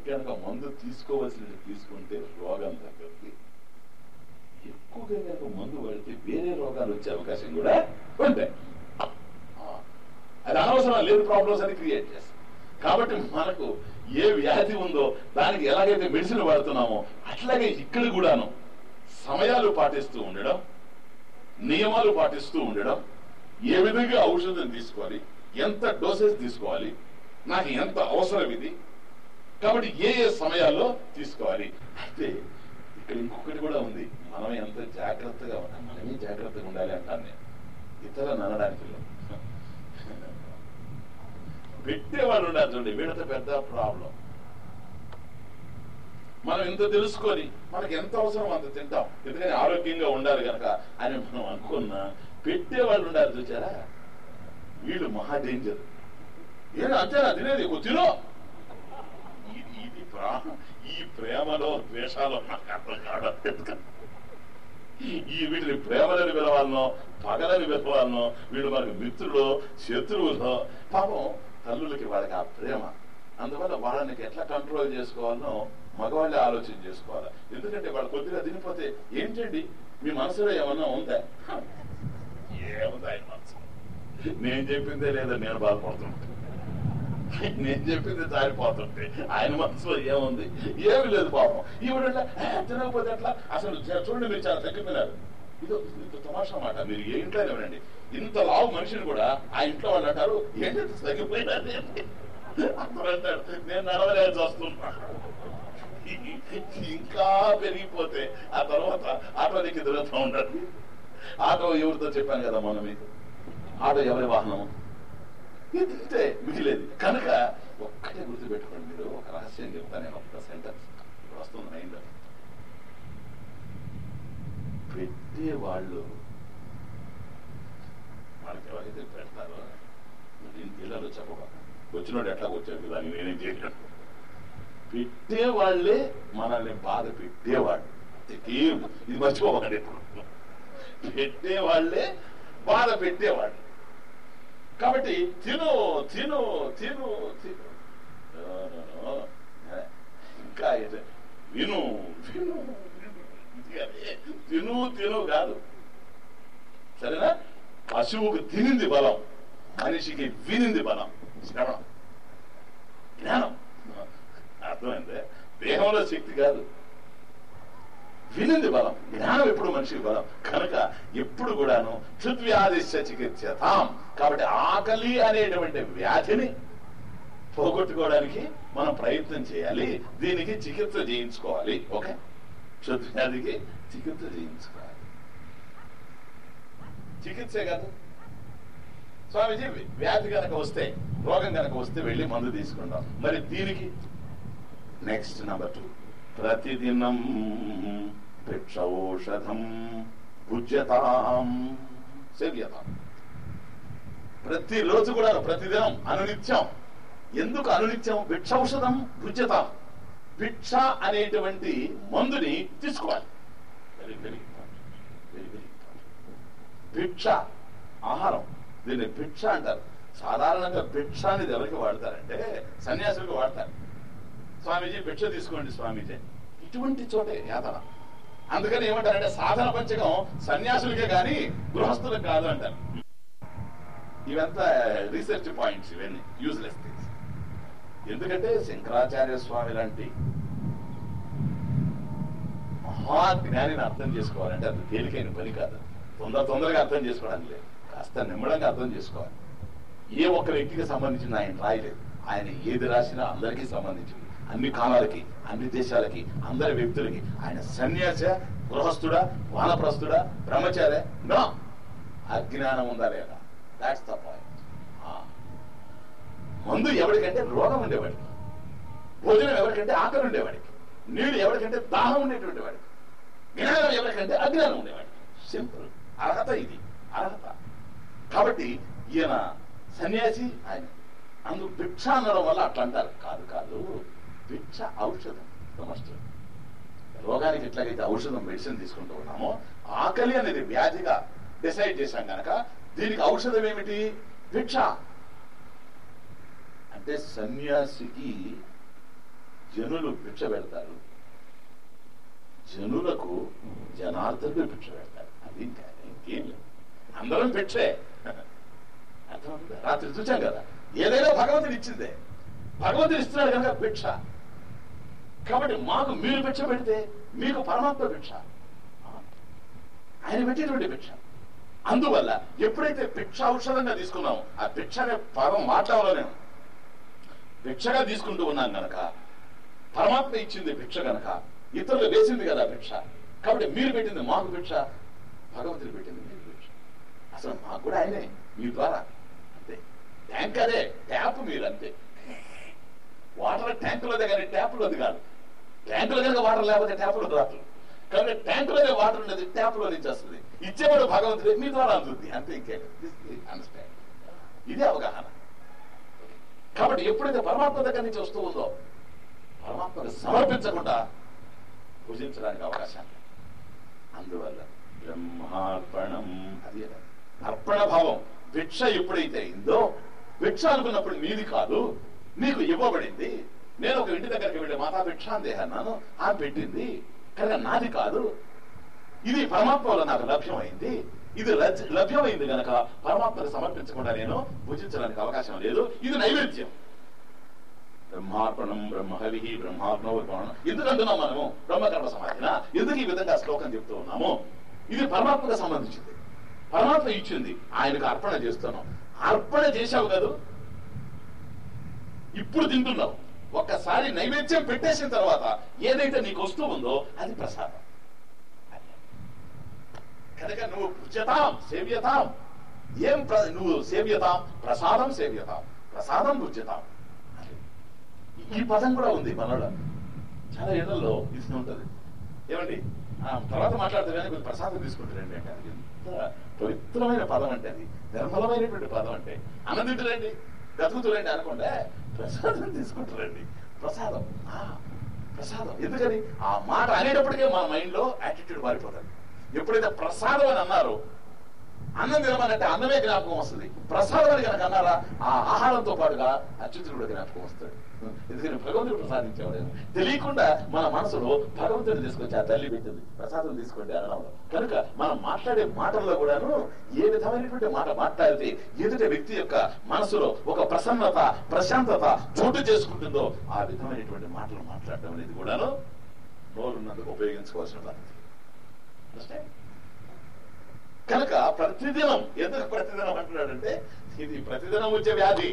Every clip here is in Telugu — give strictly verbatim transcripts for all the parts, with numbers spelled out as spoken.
కనుక మందు తీసుకోవాల్సింది తీసుకుంటే రోగం తగ్గుతుంది. ఎక్కువగా కనుక మందు పడితే వేరే రోగాలు వచ్చే అవకాశం కూడా ఉంటాయి. అది అనవసరం లేదు ప్రాబ్లమ్స్ అని క్రియేట్ చేస్తాం. కాబట్టి మనకు ఏ వ్యాధి ఉందో దానికి ఎలాగైతే మెడిసిన్ వాడుతున్నామో అట్లాగే ఇక్కడ కూడాను సమయాలు పాటిస్తూ ఉండడం, నియమాలు పాటిస్తూ ఉండడం, ఏ విధంగా ఔషధం తీసుకోవాలి, ఎంత డోసేజ్ తీసుకోవాలి, నాకు ఎంత అవసరం ఇది, కాబట్టి ఏ ఏ సమయాల్లో తీసుకోవాలి. అయితే ఇక్కడ ఇంకొకటి కూడా ఉంది, మనం ఎంత జాగ్రత్తగా ఉన్నాం, మనమే జాగ్రత్తగా ఉండాలి అంటాను నేను, ఇతరులను అనడానికి. పెట్టేవాళ్ళు ఉండాలి చూడండి, వీళ్ళతో పెద్ద ప్రాబ్లం. మనం ఎంత తెలుసుకొని మనకి ఎంత అవసరం అంత తింటాం, ఎందుకని ఆరోగ్యంగా ఉండాలి కనుక అని మనం అనుకున్నా పెట్టేవాళ్ళు ఉండాలి చూచారా, వీళ్ళు మహా డేంజర్. ఏదో అంతేనా తినేది తినో, ఇది ఈ ప్రేమలో ద్వేషాలు నాకు అర్థం కావడం. ఈ వీటిని ప్రేమలని పిలవాలనో పగలని పిలవాలనో, వీళ్ళు మనకు మిత్రులు శత్రువులో. పాపం తల్లులకి వాళ్ళకి ఆ ప్రేమ, అందువల్ల వాళ్ళని ఎట్లా కంట్రోల్ చేసుకోవాలనో మగవాళ్ళే ఆలోచన చేసుకోవాలి. ఎందుకంటే వాళ్ళు కొద్దిగా తినిపోతే ఏంటండి మీ మనసులో ఏమన్నా ఉందా? ఏముంది ఆయన మనసు, నేను చెప్పిందే లేదా నేను బాధపడుతుంటే, నేను చెప్పింది జారిపోతుంటే ఆయన మనసులో ఏముంది? ఏమి లేదు పాపం. ఈవిడ తినకపోతే ఎట్లా? అసలు చూడండి, మీరు చాలా తగ్గిపోయినారు. ఇదో ఇంత తమాషా మాట. మీరు ఏ ఇంట్లో వినండి, ఇంత లావు మనిషిని కూడా ఆ ఇంట్లో వాళ్ళు అంటారు ఏంటి తగ్గిపోయినారు అందరూ అంటారు నేను నడవలేదు వస్తున్నా. ఇంకా పెరిగిపోతే ఆ తర్వాత ఆటో దిక్కి తిరుగుతూ ఉండదు. ఆటో ఎవరితో చెప్పాను కదా మనం, మీకు ఆటో ఎవరి వాహనము ఇంతే మిగిలేదు. కనుక ఒక్కటే గుర్తుపెట్టుకోండి, మీరు ఒక రహస్యం చెప్తాను నేను, ఒక్క సెంటెన్స్ ఇప్పుడు వస్తుంది మైండ్. పెట్టేవాళ్ళు మనకి ఎవరైతే పెడతారో ఇళ్ళలో చెప్పక వచ్చినోడు ఎట్లా వచ్చాడు కదా అని నేనేం చేయలేను. పెట్టేవాళ్లే మనల్ని బాధ పెట్టేవాళ్ళు, ఇది మర్చిపోవాలి. పెట్టేవాళ్లే బాధ పెట్టేవాళ్ళు. కాబట్టి తిను తిను తిను తిను ఇంకా విను విను తిను తిను కాదు, సరేనా? పశువుకు తినింది బలం, మనిషికి వినింది బలం. శ్రవణం, జ్ఞానం, అర్థమైందే? దేహంలో శక్తి కాదు, వినింది బలం. జ్ఞానం ఎప్పుడు మనిషికి బలం. కనుక ఎప్పుడు కూడాను క్షుద్వ్యాధిశ్చ చికిత్సతాం. కాబట్టి ఆకలి అనేటువంటి వ్యాధిని పోగొట్టుకోవడానికి మనం ప్రయత్నం చేయాలి, దీనికి చికిత్స చేయించుకోవాలి. ఓకే, క్షుద్వ్యాధికి చికిత్స చేయించుకోవాలి. చికిత్సే కాదు స్వామీజీ, వ్యాధి కనుక వస్తే, రోగం కనుక వస్తే వెళ్ళి మందు తీసుకుంటాం. మరి దీనికి నెక్స్ట్ నెంబర్ టూ, ప్రతిదినం భిక్షౌషధం భుజ్యతాం సేవ్యతాం. ప్రతిరోజు కూడా, ప్రతిదినం, అనునిత్యం. ఎందుకు అనునిత్యం? భిక్షౌషధం భుజ్యతాం. భిక్ష అనేటువంటి మందుని తీసుకోవాలి. Very very important, very very important. భిక్ష ఆహారం, దీన్ని భిక్ష అంటారు. సాధారణంగా భిక్ష అనేది ఎవరికి వాడతారంటే సన్యాసులకు వాడతారు. స్వామీజీ భిక్ష తీసుకోండి స్వామీజీ, ఇటువంటి చోటే యాతన. అందుకని ఏమంటారంటే సాధన పంచకం సన్యాసులకే గాని గృహస్థులకు కాదు అంటారు. ఇవంతా రీసెర్చ్ పాయింట్స్, ఇవన్నీ యూజ్లెస్ థింగ్స్. ఎందుకంటే శంకరాచార్య స్వామి లాంటి మహా జ్ఞానిని అర్థం చేసుకోవాలంటే అది తేలికైన పని కాదు. తొందర తొందరగా అర్థం చేసుకోవడానికి లేదు, కాస్త నిమ్మడంగా అర్థం చేసుకోవాలి. ఏ ఒక్క వ్యక్తికి సంబంధించిన ఆయన రాయలేదు. ఆయన ఏది రాసినా అందరికీ సంబంధించింది, అన్ని కాలాలకి, అన్ని దేశాలకి, అందరి వ్యక్తులకి. ఆయన సన్యాస, గృహస్థుడా, వానప్రస్థుడా, బ్రహ్మచారి, నో, అజ్ఞానం ఉందా లేదా, దాట్స్ ద పాయింట్. మందు ఎవరికంటే రోగం ఉండేవాడికి, భోజనం ఎవరికంటే ఆకలి ఉండేవాడికి, నీళ్లు ఎవరికంటే దాహం ఉండేటువంటి వాడికి, జ్ఞానం ఎవరికంటే అజ్ఞానం ఉండేవాడికి. సింపుల్. అర్హత ఇది, అర్హత. కాబట్టి ఈయన సన్యాసి, ఆయన అందుకు భిక్ష అనడం వల్ల అట్లా అంటారు. కాదు కాదు, భిక్ష ఔషధం. నమస్తే. రోగానికి ఎట్లాగైతే ఔషధం, మెడిసిన్ తీసుకుంటూ ఉన్నామో, ఆకలి అనేది వ్యాధిగా డిసైడ్ చేశాం కనుక దీనికి ఔషధం ఏమిటి? భిక్ష. అంటే సన్యాసికి జనులు భిక్ష పెడతారు, జనులకు జనార్దనుడు భిక్ష పెడతారు. అది ఇంకా ఇంకేం లేదు, అందరం భిక్షే. అర్థమవుతుందా? రాత్రి చూచాం కదా, ఏదైనా భగవంతుడు ఇచ్చిందే, భగవంతుడు ఇస్తున్నాడు కనుక భిక్ష. కాబట్టి మాకు మీరు భిక్ష పెడితే మీకు పరమాత్మ భిక్ష, ఆయన పెట్టేటువంటి భిక్ష. అందువల్ల ఎప్పుడైతే భిక్ష ఔషధంగా తీసుకున్నామో, ఆ భిక్ష అనే పదం మాట్లాడలో నేను భిక్షగా తీసుకుంటూ ఉన్నాను గనక, పరమాత్మ ఇచ్చింది భిక్ష గనక, ఇతరులు వేసింది కదా భిక్ష. కాబట్టి మీరు పెట్టింది మాకు భిక్ష, భగవంతుడు పెట్టింది మీకు భిక్ష. అసలు మాకు కూడా ఆయనే మీ ద్వారా, అంతే. ట్యాంక్ అదే, ట్యాప్ మీరు, అంతే. వాటర్ ట్యాంకులోదే కానీ ట్యాప్లోది కాదు. ట్యాంకులో కనుక వాటర్ లేకపోతే ట్యాప్లో రాదు. కాబట్టి ట్యాంకులోనే వాటర్ ఉండేది, ట్యాప్లో నుంచి వస్తుంది. ఇచ్చేవాడు భగవంతుడే, మీ ద్వారా అందుతుంది, అంతే. ఇంకే అండర్స్టాండ్, ఇదే అవగాహన. కాబట్టి ఎప్పుడైతే పరమాత్మ దగ్గర నుంచి వస్తూ ఉందో, పరమాత్మకు సమర్పించకుండా పూజించడానికి అవకాశం. అందువల్ల బ్రహ్మార్పణం, అది అర్పణ భావం. భిక్ష ఎప్పుడైతే అయిందో, భిక్ష అనుకున్నప్పుడు నీది కాదు, నీకు ఇవ్వబడింది. నేను ఒక ఇంటి దగ్గరికి వెళ్ళి మాతా భిక్ష అందే అన్నాను, ఆ పెట్టింది కనుక నాది కాదు, ఇది పరమాత్మ వల్ల నాకు లభ్యమైంది. ఇది లభ్యమైంది గనక పరమాత్మకు సమర్పించకుండా నేను పూజించడానికి అవకాశం లేదు. ఇది నైవేద్యం. బ్రహ్మార్పణం బ్రహ్మహవి బ్రహ్మార్పణం ఎందుకంటున్నాం మనము? బ్రహ్మకర్మ సమాధిన ఎందుకు ఈ విధంగా శ్లోకం చెప్తూ ఉన్నాము? ఇది పరమాత్మకు సంబంధించింది, పరమాత్మ ఇచ్చింది, ఆయనకు అర్పణ చేస్తున్నాం. అర్పణ చేశావు కదా, ఇప్పుడు తింటున్నావు. ఒక్కసారి నైవేద్యం పెట్టేసిన తర్వాత ఏదైతే నీకు వస్తూ ఉందో అది ప్రసాదం. కనుక నువ్వు పూజ్యతాం సేవ్యతాం, ఏం నువ్వు సేవ్యతాం, ప్రసాదం సేవ్యతాం, ప్రసాదం పూజ్యతాం. ఈ పదం కూడా ఉంది మనలో, చాలా ఇళ్లలో ఇది ఉంటుంది. ఏమండి తర్వాత మాట్లాడితే కానీ కొంచెం ప్రసాదం తీసుకుంటారండి అంటే, అది ఎంత పవిత్రమైన పదం అంటే, అది నిర్మలమైనటువంటి పదం అంటే. అన్నం తింటారండి, గతుకుతురండి అనకుండా ప్రసాదం తీసుకుంటారండి. ప్రసాదం, ప్రసాదం. ఎందుకని ఆ మాట అనేటప్పటికే మన మైండ్ లో యాటిట్యూడ్ మారిపోతుంది. ఎప్పుడైతే ప్రసాదం అని అన్నారో, అన్నం తినమనంటే అన్నమే జ్ఞాపకం వస్తుంది. ప్రసాదం అని కనుక అన్నారా, ఆ ఆహారంతో పాటుగా అచ్యుతుడు కూడా జ్ఞాపకం వస్తాడు. ఎందుకని భగవంతుడు ప్రసాదించేవాడు. తెలియకుండా మన మనసులో భగవంతుడిని తీసుకొచ్చి ఆ తల్లి పెట్టింది ప్రసాదం తీసుకోండి అనడంలో. కనుక మనం మాట్లాడే మాటల్లో కూడాను ఏ విధమైనటువంటి మాట మాట్లాడితే ఎదుటి వ్యక్తి యొక్క మనసులో ఒక ప్రసన్నత, ప్రశాంతత చోటు చేసుకుంటుందో ఆ విధమైనటువంటి మాటలు మాట్లాడటం అనేది కూడాను నోరున్నందుకు ఉపయోగించుకోవాల్సిన పద్ధతి. కనుక ప్రతిదినం, ఎందుకు ప్రతిదినం అంటున్నాడంటే, ఇది ప్రతిదినం వచ్చే వ్యాధి,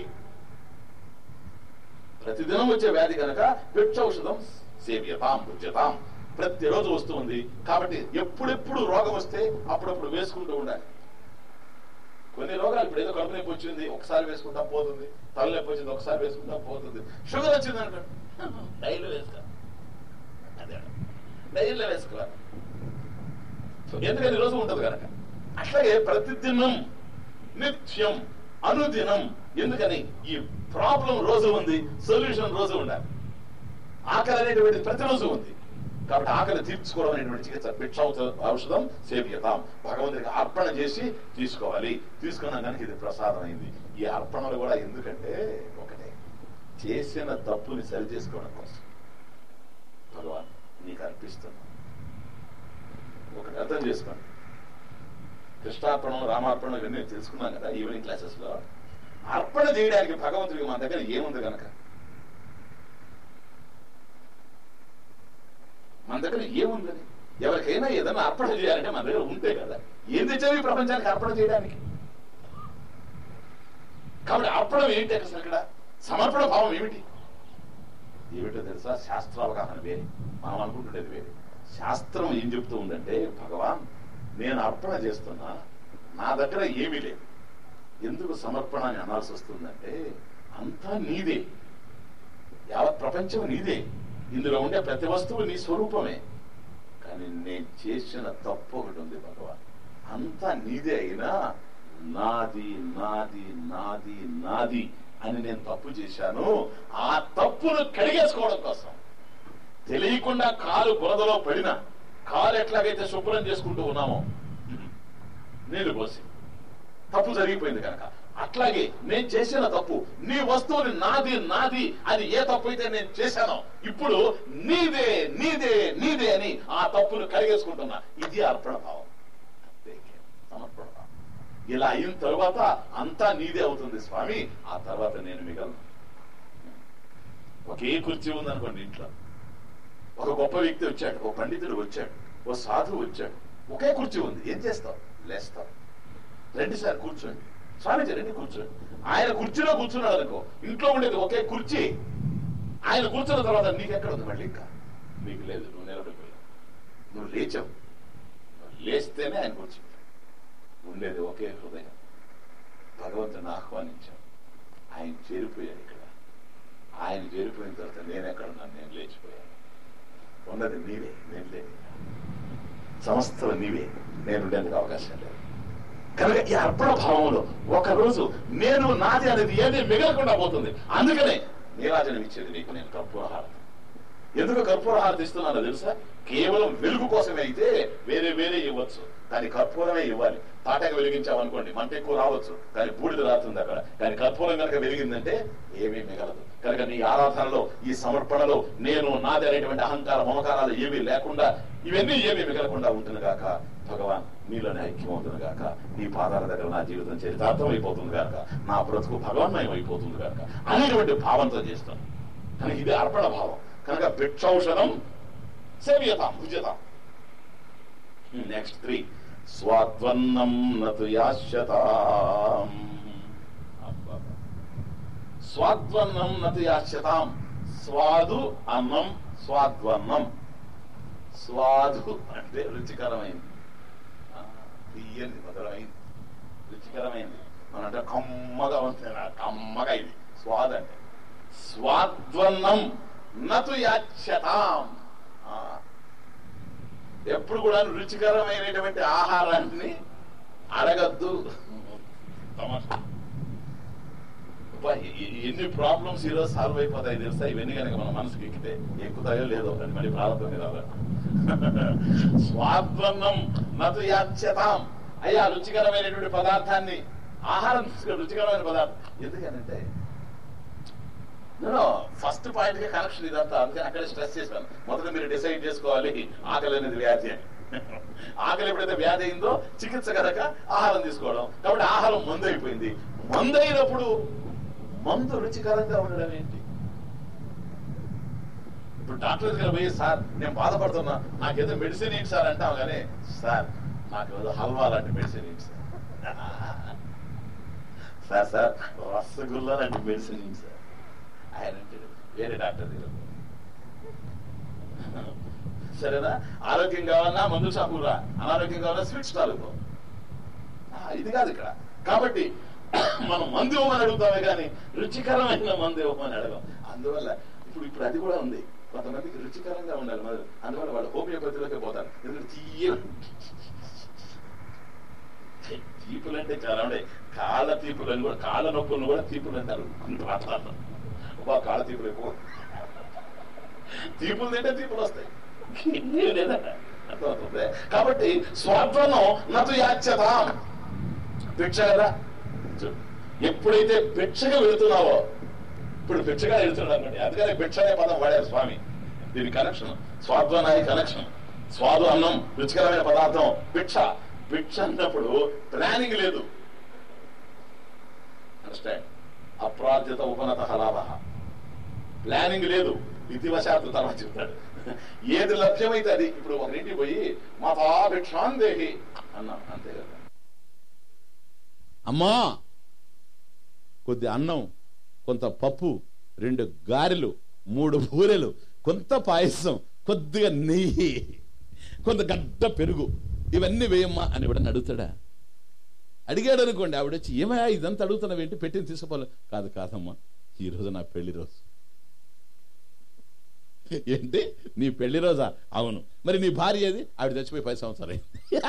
ప్రతిదినం వచ్చే వ్యాధి కనుక భిక్షౌషధం సేవ్యతాం పూజ్యతాం. ప్రతిరోజు వస్తూ ఉంది కాబట్టి ఎప్పుడెప్పుడు రోగం వస్తే అప్పుడప్పుడు వేసుకుంటూ ఉండాలి. కొన్ని రోగాలు ఇప్పుడు ఏదో కడుపు నొప్పి వచ్చింది ఒకసారి వేసుకుంటాం పోతుంది, తల నొప్పి వచ్చింది ఒకసారి వేసుకుంటాం పోతుంది, షుగర్ వచ్చింది అంటే డైలో వేసుకో, అదే డైలో వేసుకోవాలి, ఎందుకని రోజు ఉంటుంది కనుక. అట్లాగే ప్రతిదినం, నిత్యం, అనుదినం. ఎందుకని ఈ ప్రాబ్లం రోజు ఉంది, సొల్యూషన్ రోజు ఉండాలి. ఆకలి అనేటువంటి ప్రతిరోజు ఉంది కాబట్టి ఆకలి తీర్చుకోవడం అనేటువంటి చికిత్స భిక్ష ఔషధం సేవ్యతాం. భగవంతుడికి అర్పణ చేసి తీసుకోవాలి. తీసుకున్నా కనుక ఇది ప్రసాదం అయింది. ఈ అర్పణలు కూడా ఎందుకంటే ఒకటే, చేసిన తప్పుని సరి చేసుకోవడం కోసం. భగవాన్ నీకు అర్పిస్తున్నాం. ఒకటి అర్థం చేసుకోండి, కృష్ణార్పణం, రామార్పణం ఇవన్నీ తెలుసుకున్నాం కదా ఈవినింగ్ క్లాసెస్ లో. అర్పణ చేయడానికి భగవంతుడికి మన దగ్గర ఏముంది కనుక, మన దగ్గర ఏముందని, ఎవరికైనా ఏదైనా అర్పణ చేయాలంటే మన దగ్గర ఉంటే కదా. ఏం తెచ్చావు ఈ ప్రపంచానికి అర్పణ చేయడానికి? కాబట్టి అర్పణం ఏంటి అసలు? ఇక్కడ సమర్పణ భావం ఏమిటి? ఏమిటో తెలుసా? శాస్త్రావగాహన వేరే, మనం అనుకుంటుండేది వేరే. శాస్త్రం ఏం చెప్తూ ఉందంటే, భగవాన్ నేను అర్పణ చేస్తున్నా, నా దగ్గర ఏమీ లేదు. ఎందుకు సమర్పణ అని అనాల్సి వస్తుందంటే, అంతా నీదే, యావత్ ప్రపంచం నీదే, ఇందులో ఉండే ప్రతి వస్తువు నీ స్వరూపమే. కానీ నేను చేసిన తప్పు ఒకటి ఉంది భగవాన్, అంతా నీదే అయినా నాది నాది నాది నాది అని నేను తప్పు చేశాను. ఆ తప్పును కడిగేసుకోవడం కోసం తెలియకుండా కాలు బురదలో పడినా, కాలు ఎట్లాగైతే శుభ్రం చేసుకుంటూ ఉన్నామో నీళ్లు పోసి, తప్పు జరిగిపోయింది కనుక అట్లాగే నేను చేసిన తప్పు, నీ వస్తువుని నాది నాది అని ఏ తప్పు అయితే నేను చేశానో ఇప్పుడు నీదే నీదే నీదే అని ఆ తప్పును కడిగేసుకుంటున్నా. ఇది అర్పణ భావం, సమర్పణ భావం. ఇలా అయిన తర్వాత అంతా నీదే అవుతుంది స్వామి. ఆ తర్వాత నేను మిగలను. ఒకే కుర్చీ ఉందనుకోండి ఇంట్లో, ఒక గొప్ప వ్యక్తి వచ్చాడు, ఓ పండితుడు వచ్చాడు, ఓ సాధువు వచ్చాడు, ఒకే కుర్చీ ఉంది. ఏం చేస్తావు? లేస్తావు, రెండుసార్లు కూర్చోండి, స్వామీజీ రండి కూర్చోండి. ఆయన కుర్చీలో కూర్చున్నాడు అనుకో, ఇంట్లో ఉండేది ఒకే కుర్చీ. ఆయన కూర్చున్న తర్వాత నీకెక్కడ ఉంది మళ్ళీ? ఇంకా నీకు లేదు, నువ్వు నిలబడిపోయావు, నువ్వు లేచావు. లేస్తేనే ఆయన కూర్చుంటాడు. ఉండేది ఒకే హృదయం. భగవంతుని ఆహ్వానించావు, ఆయన చేరిపోయాడు ఇక్కడ. ఆయన చేరిపోయిన తర్వాత నేనెక్కడున్నాను? నేను లేచిపోయాను. ఉన్నది నీవే, నేను లేదు. సమస్తం నీవే, నేను ఉండేందుకు అవకాశం లేదు. కనుక ఈ అర్పణ భావంలో ఒకరోజు నేను నాది అనేది ఏది మిగలకుండా పోతుంది. అందుకనే నీరాజనం ఇచ్చేది నీకు నేను కర్పూర హారతి. ఎందుకు కర్పూర హారతి ఇస్తున్నానో తెలుసా? కేవలం వెలుగు కోసమే అయితే వేరే వేరే ఇవ్వచ్చు, కానీ కర్పూరమే ఇవ్వాలి. తాటగా వెలిగించామనుకోండి మంట ఎక్కువ రావచ్చు, కానీ బూడిద రాతుంది అక్కడ. కానీ కర్పూరం కనుక వెలిగిందంటే ఏమీ మిగలదు. కనుక నీ ఆరాధనలో, ఈ సమర్పణలో నేను నాది అనేటువంటి అహంకార మమకారాలు ఏమీ లేకుండా, ఇవన్నీ ఏమీ మిగలకుండా ఉంటుంది గాక. భగవాన్ నీలోనే ఐక్యం అవుతుంది గాక. నీ పాదాల దగ్గర నా జీవితం చరితార్థం అయిపోతుంది గాక. నా బ్రతుకు భగవన్మయం అయిపోతుంది గాక అనేటువంటి భావంతో చేస్తాను. కనుక ఇది అర్పణ భావం. కనుక భిక్షౌషధం సేవ్యతాం భుజ్యతాం. Next three, స్వాద్వన్నం నతు యాశ్యతాం. స్వాద్వన్నం నతు యాశ్యతాం. స్వాదు అన్నం, స్వాద్వన్నం. స్వాదు అంటే రుచికరమైంది, తీయండి, మధురమైంది, రుచికరమైంది. మనంటే కమ్మగా ఉంటుంది, కమ్మగా ఇది స్వాద్ అంటే. స్వాద్వన్నం నతు యాచ్యతాం. ఎప్పుడు కూడా రుచికరమైనటువంటి ఆహారాన్ని అడగద్దు. ఎన్ని ప్రాబ్లమ్స్ ఈరోజు సాల్వ్ అయిపోతాయి తెలుసా? ఇవన్నీ కనుక మన మనసుకి ఎక్కితే. ఎక్కుతాయో లేదో అని మళ్ళీ ప్రారంభం మీద. స్వాద్వన్నం నతు యాచ్యతాం. అయ్యా రుచికరమైనటువంటి పదార్థాన్ని, ఆహారం రుచికరమైన పదార్థం. ఎందుకనంటే నేను ఫస్ట్ పాయింట్ కి కనెక్షన్ ఇదంతా, అందుకని అక్కడే స్ట్రెస్ చేశాను. మొదట మీరు డిసైడ్ చేసుకోవాలి ఆకలి అనేది వ్యాధి అని. ఆకలి ఎప్పుడైతే వ్యాధి అయిందో చికిత్స కనుక ఆహారం తీసుకోవడం. కాబట్టి ఆహారం మందు అయిపోయింది. మందు అయినప్పుడు మందు రుచికరంగా ఉండడం ఏంటి? ఇప్పుడు డాక్టర్ దగ్గర పోయి, సార్ నేను బాధపడుతున్నా, నాకేదో మెడిసిన్ ఏంటి సార్ అంటాం. కానీ సార్ నాకు ఏదో హల్వా లాంటి మెడిసిన్ ఏంటి సార్? సార్ సార్ రసగుల్లా లాంటి మెడిసిన్ ఏంటి సార్? ఆయన అంటాడు వేరే డాక్టర్ దగ్గర. సరేనా? ఆరోగ్యం కావాలన్నా మందు షాపు రా, అనారోగ్యం కావాలన్నా స్వీట్ స్టాల్ పో. ఇది కాదు ఇక్కడ. కాబట్టి మనం మందు ఇవ్వమని అడుగుతామే కానీ రుచికరమైన మందు ఇవ్వమని అడగం. అందువల్ల ఇప్పుడు ఇప్పుడు అది కూడా ఉంది. కొంతమందికి రుచికరంగా ఉండాలి మందు, అందువల్ల వాళ్ళు హోమియోపతిలోకి పోతారు. ఎందుకంటే తీయ తీపులు అంటే చాలా ఉండే. కాళ్ళ తీపులు అని కూడా, కాళ్ళ నొప్పులను కూడా తీపులు అంటారు. కాళ్ళ తీపులు ఎక్కువ, తీపులు తింటే తీపులు వస్తాయి, లేదట అర్థమవుతుంది. కాబట్టి స్వార్థనం నతు యాచ్యతాం. భిక్ష కదా, ఎప్పుడైతే భిక్షగా వెళుతున్నావో, ఇప్పుడు భిక్షగా వెళుతున్నాడు అనుకోండి, అందుకనే భిక్ష అనే పదం వాడారు స్వామి. దీని కనెక్షన్ స్వాద్వనాది కనెక్షన్. స్వాదు అన్నం, రుచికరమైన పదార్థం. భిక్ష, భిక్ష అన్నప్పుడు ప్లానింగ్ లేదు. అండర్స్టాండ్? అప్రార్జిత ఉపనత లాభ. ప్లానింగ్ లేదు, విధివశాత్తు తర్వాత చెప్తాడు. ఏది లభ్యమైతే అది. ఇప్పుడు ఒకరింటికి పోయి మాతా భిక్షాందేహి అన్నాం, అంతే కదా. అమ్మా కొద్ది అన్నం, కొంత పప్పు, రెండు గారెలు, మూడు బూరెలు, కొంత పాయసం, కొద్దిగా నెయ్యి, కొంత గడ్డ పెరుగు, ఇవన్నీ వేయమ్మా అని ఇవ్వడని అడుగుతాడా? అడిగాడు అనుకోండి, ఆవిడొచ్చి ఏమయ్యా ఇదంతా అడుగుతున్నావు ఏంటి, పెట్టింది తీసుకోవాలి. కాదు కాదమ్మా, ఈరోజు నా పెళ్లి రోజు. ఏంటి నీ పెళ్లి రోజా? అవును. మరి నీ భార్య ఏది? ఆవిడ చచ్చిపోయి పది సంవత్సరాలు అయింది.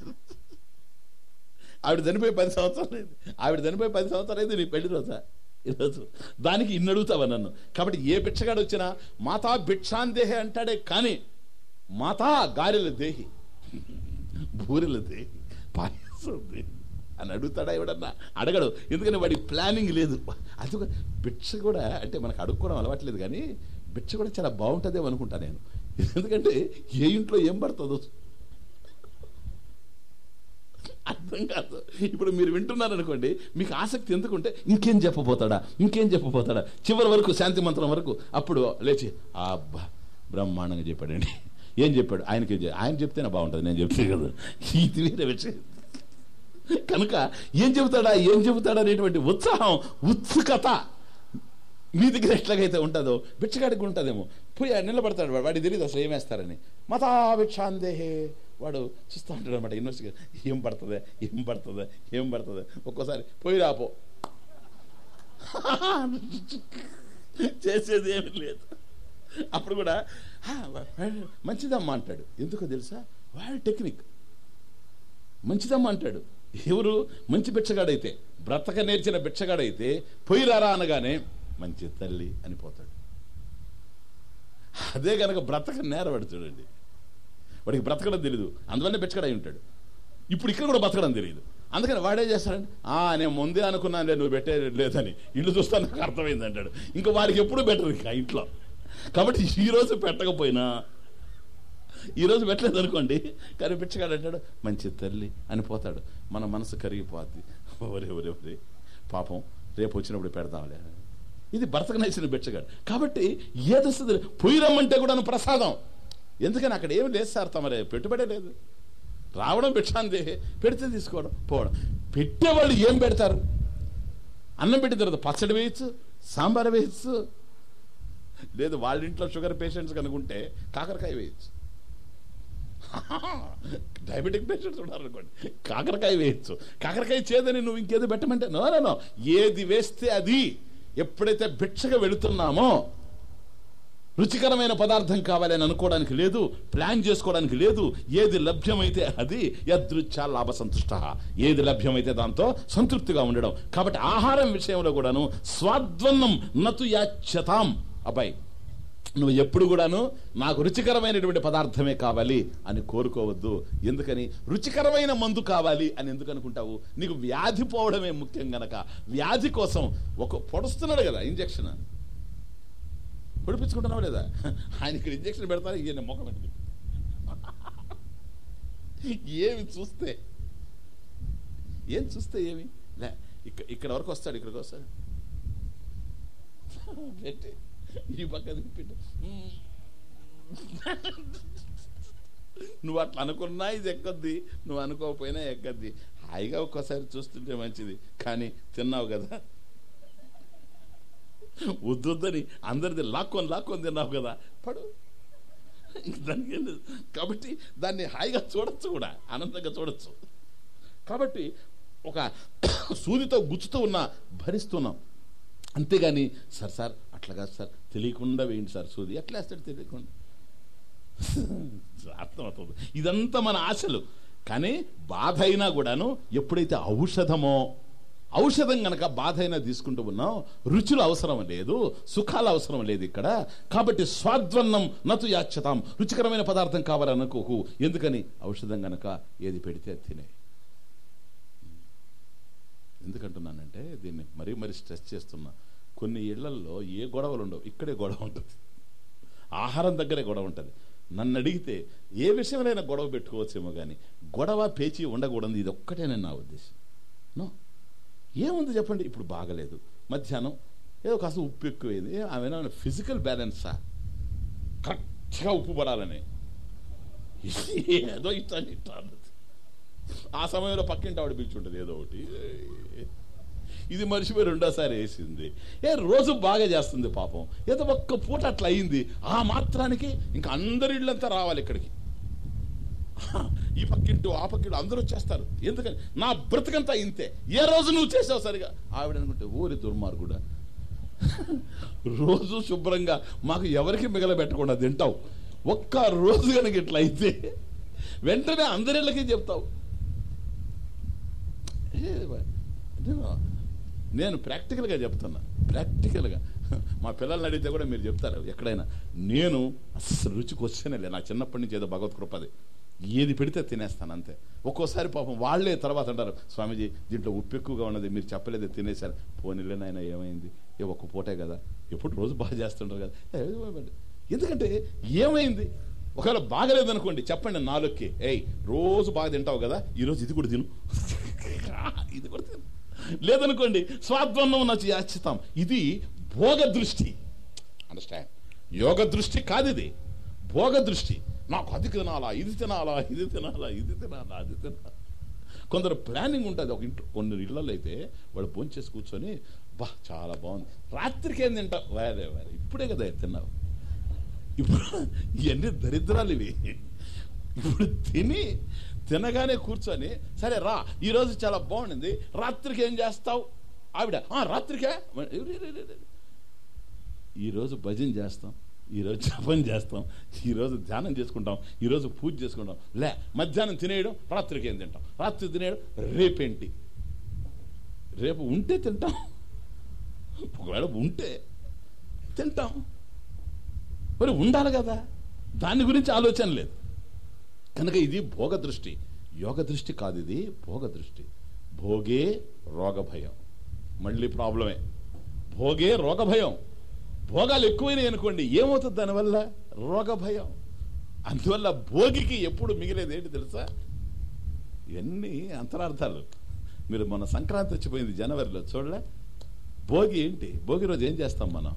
ఆవిడ చనిపోయి పది సంవత్సరాలు అయింది. ఆవిడ చనిపోయి పది సంవత్సరాలు అయింది, నీ పెళ్లి రోజా ఈరోజు? దానికి ఇన్ని అడుగుతావా నన్ను? కాబట్టి ఏ భిక్షగాడు వచ్చినా మాతా భిక్షాందేహి అంటాడే కానీ మాతా గారెల దేహి, బూరెల దేహి, పాయసం దేహి, అని అడుగుతాడా ఎవడన్నా? అడగడు. ఎందుకని వాడి ప్లానింగ్ లేదు. అది భిక్ష కూడా అంటే మనకు అడుక్కోవడం అలవాట్లేదు, కానీ భిక్ష కూడా చాలా బాగుంటుందేమో అనుకుంటా నేను. ఎందుకంటే ఏ ఇంట్లో ఏం పడుతుందో అర్థం కాదు. ఇప్పుడు మీరు వింటున్నారనుకోండి, మీకు ఆసక్తి ఎందుకుంటే ఇంకేం చెప్పబోతాడా ఇంకేం చెప్పబోతాడా చివరి వరకు, శాంతి మంత్రం వరకు. అప్పుడు లేచి అబ్బా బ్రహ్మాండంగా చెప్పాడండి. ఏం చెప్పాడు? ఆయనకి ఆయన చెప్తేనే బాగుంటుంది, నేను చెప్తే కదా. ఇది వేరే విషయం. కనుక ఏం చెబుతాడా ఏం చెబుతాడా అనేటువంటి ఉత్సాహం, ఉత్సుకత మీ దగ్గర ఎట్లాగైతే ఉంటుందో బిచ్చగాడికి ఉంటుందేమో. పోయి నిలబడతాడు వాడు, వాడికి తెలియదు అసలు ఏమేస్తారని. మతా భిక్షాందేహే వాడు చూస్తూ ఉంటాడు అనమాట. ఇన్వెస్టిగేట్ ఏం పడుతుంది ఏం పడుతుంది ఏం పడుతుంది. ఒక్కోసారి పోయి రాపో, చేసేది ఏమి లేదు. అప్పుడు కూడా మంచిదమ్మా అంటాడు. ఎందుకో తెలుసా? వాడి టెక్నిక్. మంచిదమ్మా అంటాడు. ఎవరు? మంచి బిచ్చగాడైతే, బ్రతక నేర్చిన బిచ్చగాడైతే పొయ్యిరారా అనగానే మంచి తల్లి అని పోతాడు. అదే కనుక బ్రతక నేరవాడు చూడండి, వాడికి బ్రతకడం తెలియదు, అందువల్లనే బిచ్చగాడై ఉంటాడు. ఇప్పుడు ఇక్కడ కూడా బ్రతకడం తెలియదు, అందుకని వాడే చేస్తాడండి. ఆ నేను ముందే అనుకున్నాను నువ్వు పెట్టే లేదని, ఇల్లు చూస్తా నాకు అర్థమైంది అంటాడు. ఇంకా వాడికి ఎప్పుడు పెట్టరు ఇంకా ఇంట్లో. కాబట్టి ఈరోజు పెట్టకపోయినా, ఈరోజు పెట్టలేదు అనుకోండి, కానీ బిచ్చగాడు అంటాడు మంచి తల్లి అని పోతాడు. మన మనసు కరిగిపోద్ది. ఒరే ఒరే ఒరే పాపం రేపు వచ్చినప్పుడు పెడతాంలే. ఇది భర్తకు నచ్చిన బిచ్చగాడు. కాబట్టి ఏదొస్తుంది పొయ్యి రమ్మంటే కూడా ప్రసాదం. ఎందుకని అక్కడ ఏమి లేదు సార్, తమరే పెట్టుబడే లేదు. రావడం భిక్షాందే, పెడితే తీసుకోవడం పోవడం. పెట్టేవాళ్ళు ఏం పెడతారు? అన్నం పెట్టిన తర్వాత పచ్చడి వేయచ్చు, సాంబార్ వేయచ్చు, లేదు వాళ్ళ ఇంట్లో షుగర్ పేషెంట్స్ కనుకుంటే కాకరకాయ వేయచ్చు. డయాబెటిక్ పేషెంట్స్ ఉన్నారనుకోండి, కాకరకాయ వేయచ్చు. కాకరకాయ చేదని నువ్వు ఇంకేదో పెట్టమంటే నో నో ఏది వేస్తే అది. ఎప్పుడైతే భిక్షగా వెళుతున్నామో రుచికరమైన పదార్థం కావాలని అనుకోవడానికి లేదు, ప్లాన్ చేసుకోవడానికి లేదు. ఏది లభ్యమైతే అది యదృచ్ఛా లాభ సంతుష్ట, ఏది లభ్యమైతే దాంతో సంతృప్తిగా ఉండడం. కాబట్టి ఆహారం విషయంలో కూడాను స్వాద్వన్నం నతు యాచ్యతాం. అబ్బాయి నువ్వు ఎప్పుడు కూడాను నాకు రుచికరమైనటువంటి పదార్థమే కావాలి అని కోరుకోవద్దు. ఎందుకని? రుచికరమైన మందు కావాలి అని ఎందుకు అనుకుంటావు? నీకు వ్యాధి పోవడమే ముఖ్యం గనక. వ్యాధి కోసం ఒక పొడుస్తున్నాడు కదా ఇంజక్షన్, పొడిపించుకుంటున్నావు లేదా? ఆయన ఇక్కడ ఇంజక్షన్ పెడతారు, ఈయన మొక్క పెట్టి ఏమి చూస్తే ఏం చూస్తే ఏమి లే. ఇక్కడ ఇక్కడ వరకు వస్తాడు, ఇక్కడికి వస్తాడు పెట్టి ఈ పక్క పెట్టు. నువ్వు అట్లా అనుకున్నా ఇది ఎక్కద్ది, నువ్వు అనుకోకపోయినా ఎక్కద్ది. హాయిగా ఒక్కోసారి చూస్తుంటే మంచిది, కానీ తిన్నావు కదా, వద్దని అందరిది లాక్కొని లాక్కొని తిన్నావు కదా, పడు. దానికి కాబట్టి దాన్ని హాయిగా చూడొచ్చు, కూడా ఆనందంగా చూడొచ్చు. కాబట్టి ఒక సూదితో గుచ్చుతూ ఉన్నా భరిస్తున్నాం, అంతేగాని సార్ సార్ అట్లా కాదు సార్, తెలియకుండా వేయండి సార్ సూది. ఎట్లా వేస్తాడు తెలియకుండా? అర్థమవుతుంది. ఇదంతా మన ఆశలు. కానీ బాధ అయినా కూడాను ఎప్పుడైతే ఔషధమో, ఔషధం గనక బాధ అయినా తీసుకుంటూ ఉన్నాం, రుచులు అవసరం లేదు, సుఖాలు అవసరం లేదు ఇక్కడ. కాబట్టి స్వాద్వన్నం నతు యాచ్యతాం, రుచికరమైన పదార్థం కావాలనుకోకు. ఎందుకని? ఔషధం గనక ఏది పెడితే తినే. ఎందుకంటున్నానంటే దీన్ని మరీ మరీ స్ట్రెస్ చేస్తున్నా. కొన్ని ఇళ్లల్లో ఏ గొడవలు ఉండవు, ఇక్కడే గొడవ ఉంటుంది. ఆహారం దగ్గరే గొడవ ఉంటుంది. నన్ను అడిగితే ఏ విషయంలో గొడవ పెట్టుకోవచ్చేమో కానీ గొడవ పేచీ ఉండకూడదు. ఇది ఒక్కటేనని నా ఉద్దేశం. నో, ఏముంది చెప్పండి? ఇప్పుడు బాగలేదు, మధ్యాహ్నం ఏదో కాస్త ఉప్పు ఎక్కువైంది, ఆమె ఫిజికల్ బ్యాలెన్సా? కరెక్ట్గా ఉప్పు పడాలని ఏదో ఇట్లా ఇట్లా అన్నది. ఆ సమయంలో పక్కింటి ఆవిడ పిలుచుంటుంది ఏదో ఒకటి, ఇది మర్చిపోయి రెండోసారి వేసింది. ఏ రోజు బాగా చేస్తుంది పాపం, ఏదో ఒక్క పూట అట్లా అయింది. ఆ మాత్రానికి ఇంకా అందరి ఇళ్ళంతా రావాలి ఇక్కడికి. ఈ పక్కింటూ ఆ పక్కింటూ అందరూ వచ్చేస్తారు. ఎందుకని? నా బ్రతకంతా ఇంతే, ఏ రోజు నువ్వు చేసావు సరిగా. ఆవిడ అనుకుంటే ఊరి దుర్మార్గుడా, రోజు శుభ్రంగా మాకు ఎవరికి మిగలబెట్టకుండా తింటావు, ఒక్క రోజు కనుక ఇట్లా అయితే వెంటనే అందరిళ్ళకి చెప్తావు. నేను ప్రాక్టికల్గా చెప్తున్నా, ప్రాక్టికల్గా మా పిల్లల్ని అడిగితే కూడా మీరు చెప్తారు ఎక్కడైనా. నేను అస్సలు రుచికి వచ్చేనే లే, నా చిన్నప్పటి నుంచి ఏదో భగవత్ కృపది. ఏది పెడితే తినేస్తాను అంతే. ఒక్కోసారి పాపం వాళ్లే తర్వాత అంటారు, స్వామీజీ దీంట్లో ఉప్పు ఎక్కువగా ఉన్నది, మీరు చెప్పలేదే తినేశారు. పోనీలే నాయన ఏమైంది, ఏ ఒక్క పూటే కదా, ఎప్పుడు రోజు బాగా చేస్తుంటారు కదా. ఎందుకంటే ఏమైంది, ఒకవేళ బాగలేదనుకోండి చెప్పండి నాలుగుకి, ఏయ్ రోజు బాగా తింటావు కదా ఈరోజు ఇది కూడా తిను, ఇది కూడా తిను. లేదనుకోండి స్వాద్వన్నం నచ్చి యాచితాం. ఇది భోగ దృష్టి. అండర్స్టాండ్? యోగ దృష్టి కాదు ఇది, భోగ దృష్టి. నాకు అది తినాలా, ఇది తినాలా, ఇది తినాలా, ఇది తినాలా, అది తినాలా. కొందరు ప్లానింగ్ ఉంటుంది ఒక ఇంట్లో. కొన్ని ఇళ్లలో అయితే వాడు భోంచేసి కూర్చొని, బా చాలా బాగుంది, రాత్రికి ఏం తింటావు, వేరే వేరే ఇప్పుడే కదా తిన్నావు. ఇప్పుడు ఇవన్నీ దరిద్రాలు ఇవి. ఇప్పుడు తిని తినగానే కూర్చొని, సరే రా ఈరోజు చాలా బాగుండింది, రాత్రికి ఏం చేస్తావు, ఆవిడ రాత్రికే ఈరోజు భజన చేస్తాం, ఈరోజు జపం చేస్తాం, ఈరోజు ధ్యానం చేసుకుంటాం, ఈరోజు పూజ చేసుకుంటాం. లే మధ్యాహ్నం తినేయడం, రాత్రికి ఏం తింటాం, రాత్రి తినేయడం, రేపేంటి, రేపు ఉంటే తింటాం, ఒకవేళ ఉంటే తింటాం, మరి ఉండాలి కదా, దాని గురించి ఆలోచన లేదు. కనుక ఇది భోగ దృష్టి, యోగ దృష్టి కాదు, ఇది భోగ దృష్టి. భోగే రోగ భయం, మళ్ళీ ప్రాబ్లమే. భోగే రోగ భయం. భోగాలు ఎక్కువైనాయి అనుకోండి ఏమవుతుంది, దానివల్ల రోగ భయం. అందువల్ల భోగికి ఎప్పుడు మిగిలేది ఏంటి తెలుసా, ఇవన్నీ అంతరార్థాలు. మీరు మన సంక్రాంతి వచ్చిపోయింది జనవరిలో చూడలే, భోగి ఏంటి, భోగి రోజు ఏం చేస్తాం మనం,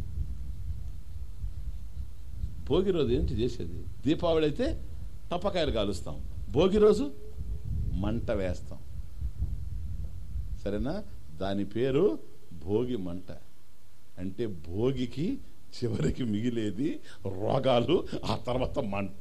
భోగి రోజు ఏంటి చేసేది, దీపావళి అయితే టపకాయలు కాలుస్తాం, భోగి రోజు మంట వేస్తాం, సరేనా. దాని పేరు భోగి మంట. అంటే భోగికి చివరికి మిగిలేది రోగాలు, ఆ తర్వాత మంట.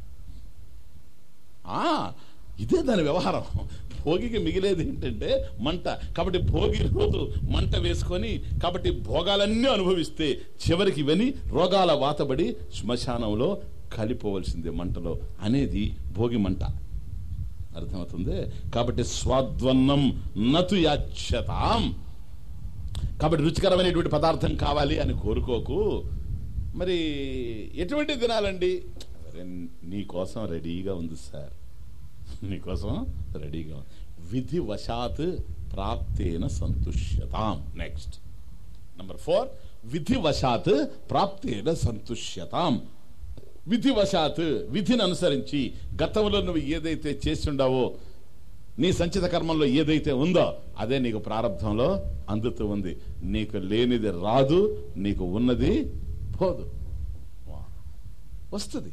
ఆ ఇదే దాని వ్యవహారం. భోగికి మిగిలేది ఏంటంటే మంట. కాబట్టి భోగి రోజు మంట వేసుకొని, కాబట్టి భోగాలన్నీ అనుభవిస్తే చివరికి ఇవన్నీ రోగాల వాతబడి శ్మశానంలో కలిపోవలసిందే మంటలో అనేది భోగి మంట. అర్థమవుతుంది? కాబట్టి స్వాద్వన్నం నతు యాచ్యతాం. కాబట్టి రుచికరమైనటువంటి పదార్థం కావాలి అని కోరుకోకు. మరి ఎటువంటి తినాలండి, నీ కోసం రెడీగా ఉంది సార్, నీకోసం రెడీగా ఉంది. విధి వశాత్ ప్రాప్తేన సంతుష్యతాం. నెక్స్ట్ నంబర్ ఫోర్, విధి వశాత్ ప్రాప్తేన సంతుష్యతాం. విధి వశాత్, విధిని అనుసరించి, గతంలో నువ్వు ఏదైతే చేసి ఉండవో, నీ సంచిత కర్మంలో ఏదైతే ఉందో అదే నీకు ప్రారంభంలో అందుతూ ఉంది. నీకు లేనిది రాదు, నీకు ఉన్నది పోదు, వస్తుంది.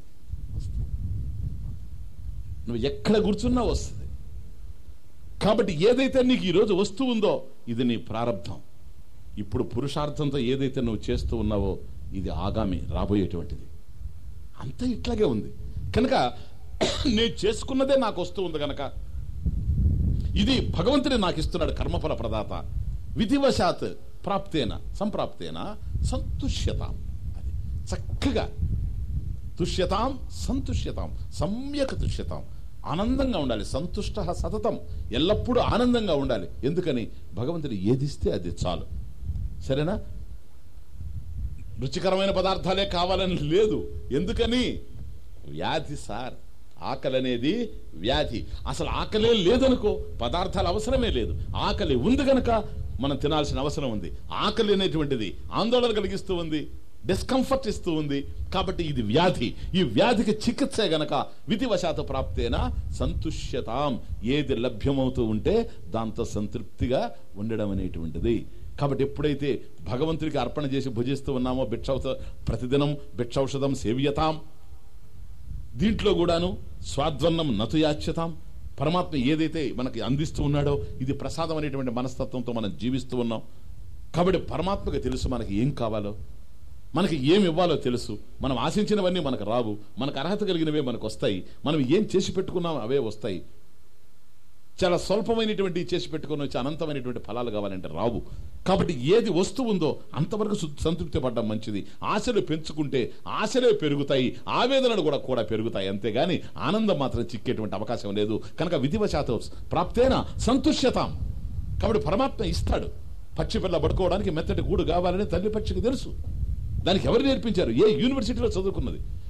నువ్వు ఎక్కడ కూర్చున్నా వస్తుంది. కాబట్టి ఏదైతే నీకు ఈరోజు వస్తూ ఉందో ఇది నీ ప్రారంభం. ఇప్పుడు పురుషార్థంతో ఏదైతే నువ్వు చేస్తూ ఉన్నావో ఇది ఆగామి, రాబోయేటువంటిది. అంతా ఇట్లాగే ఉంది. కనుక నేను చేసుకున్నదే నాకు వస్తూ ఉంది కనుక ఇది భగవంతుడే నాకు ఇస్తున్నాడు, కర్మఫల ప్రదాత. విధివశాత్ ప్రాప్తేన సంప్రాప్తేన సంతుష్యతాం. అది చక్కగా తుష్యతాం సంతుష్యతాం, సమ్యక్ తుష్యతాం. ఆనందంగా ఉండాలి. సంతుష్ట సతతం, ఎల్లప్పుడూ ఆనందంగా ఉండాలి. ఎందుకని, భగవంతుడు ఏదిస్తే అది చాలు. సరేనా? రుచికరమైన పదార్థాలే కావాలని లేదు. ఎందుకని, వ్యాధి సార్, ఆకలి అనేది వ్యాధి. అసలు ఆకలే లేదనుకో పదార్థాలు అవసరమే లేదు. ఆకలి ఉంది గనక మనం తినాల్సిన అవసరం ఉంది. ఆకలి అనేటువంటిది ఆందోళన కలిగిస్తూ ఉంది, డిస్కంఫర్ట్ ఇస్తూ ఉంది. కాబట్టి ఇది వ్యాధి. ఈ వ్యాధికి చికిత్సే గనక విధివశాత ప్రాప్తేన సంతుష్యతాం. ఏది లభ్యమవుతూ ఉంటే దాంతో సంతృప్తిగా ఉండడం అనేటువంటిది. కాబట్టి ఎప్పుడైతే భగవంతుడికి అర్పణ చేసి భుజిస్తూ ఉన్నామో, భిక్షౌష ప్రతిదినం భిక్షౌషధం సేవ్యతాం, దీంట్లో కూడాను స్వాద్వన్నం నతుయాచ్యతాం. పరమాత్మ ఏదైతే మనకి అందిస్తూ ఉన్నాడో ఇది ప్రసాదం అనేటువంటి మనస్తత్వంతో మనం జీవిస్తూ ఉన్నాం. కాబట్టి పరమాత్మకు తెలుసు మనకి ఏం కావాలో, మనకి ఏమి ఇవ్వాలో తెలుసు. మనం ఆశించినవన్నీ మనకు రావు, మనకు అర్హత కలిగినవే మనకు వస్తాయి. మనం ఏం చేసి పెట్టుకున్నాం అవే వస్తాయి. చాలా స్వల్పమైనటువంటి చేసి పెట్టుకుని వచ్చి అనంతమైనటువంటి ఫలాలు కావాలంటే రావు. కాబట్టి ఏది వస్తూ ఉందో అంతవరకు సంతృప్తి పడడం మంచిది. ఆశలు పెంచుకుంటే ఆశలే పెరుగుతాయి, ఆవేదనలు కూడా కూడా పెరుగుతాయి. అంతేగాని ఆనందం మాత్రం చిక్కేటువంటి అవకాశం లేదు. కనుక విధివశాత ప్రాప్తేన సంతుష్యతాం. కాబట్టి పరమాత్మ ఇస్తాడు. పక్షి పిల్ల పడుకోవడానికి మెత్తటి గూడు కావాలని తల్లి పక్షికి తెలుసు. దానికి ఎవరు నేర్పించారు? ఏ యూనివర్సిటీలో చదువుకున్నది?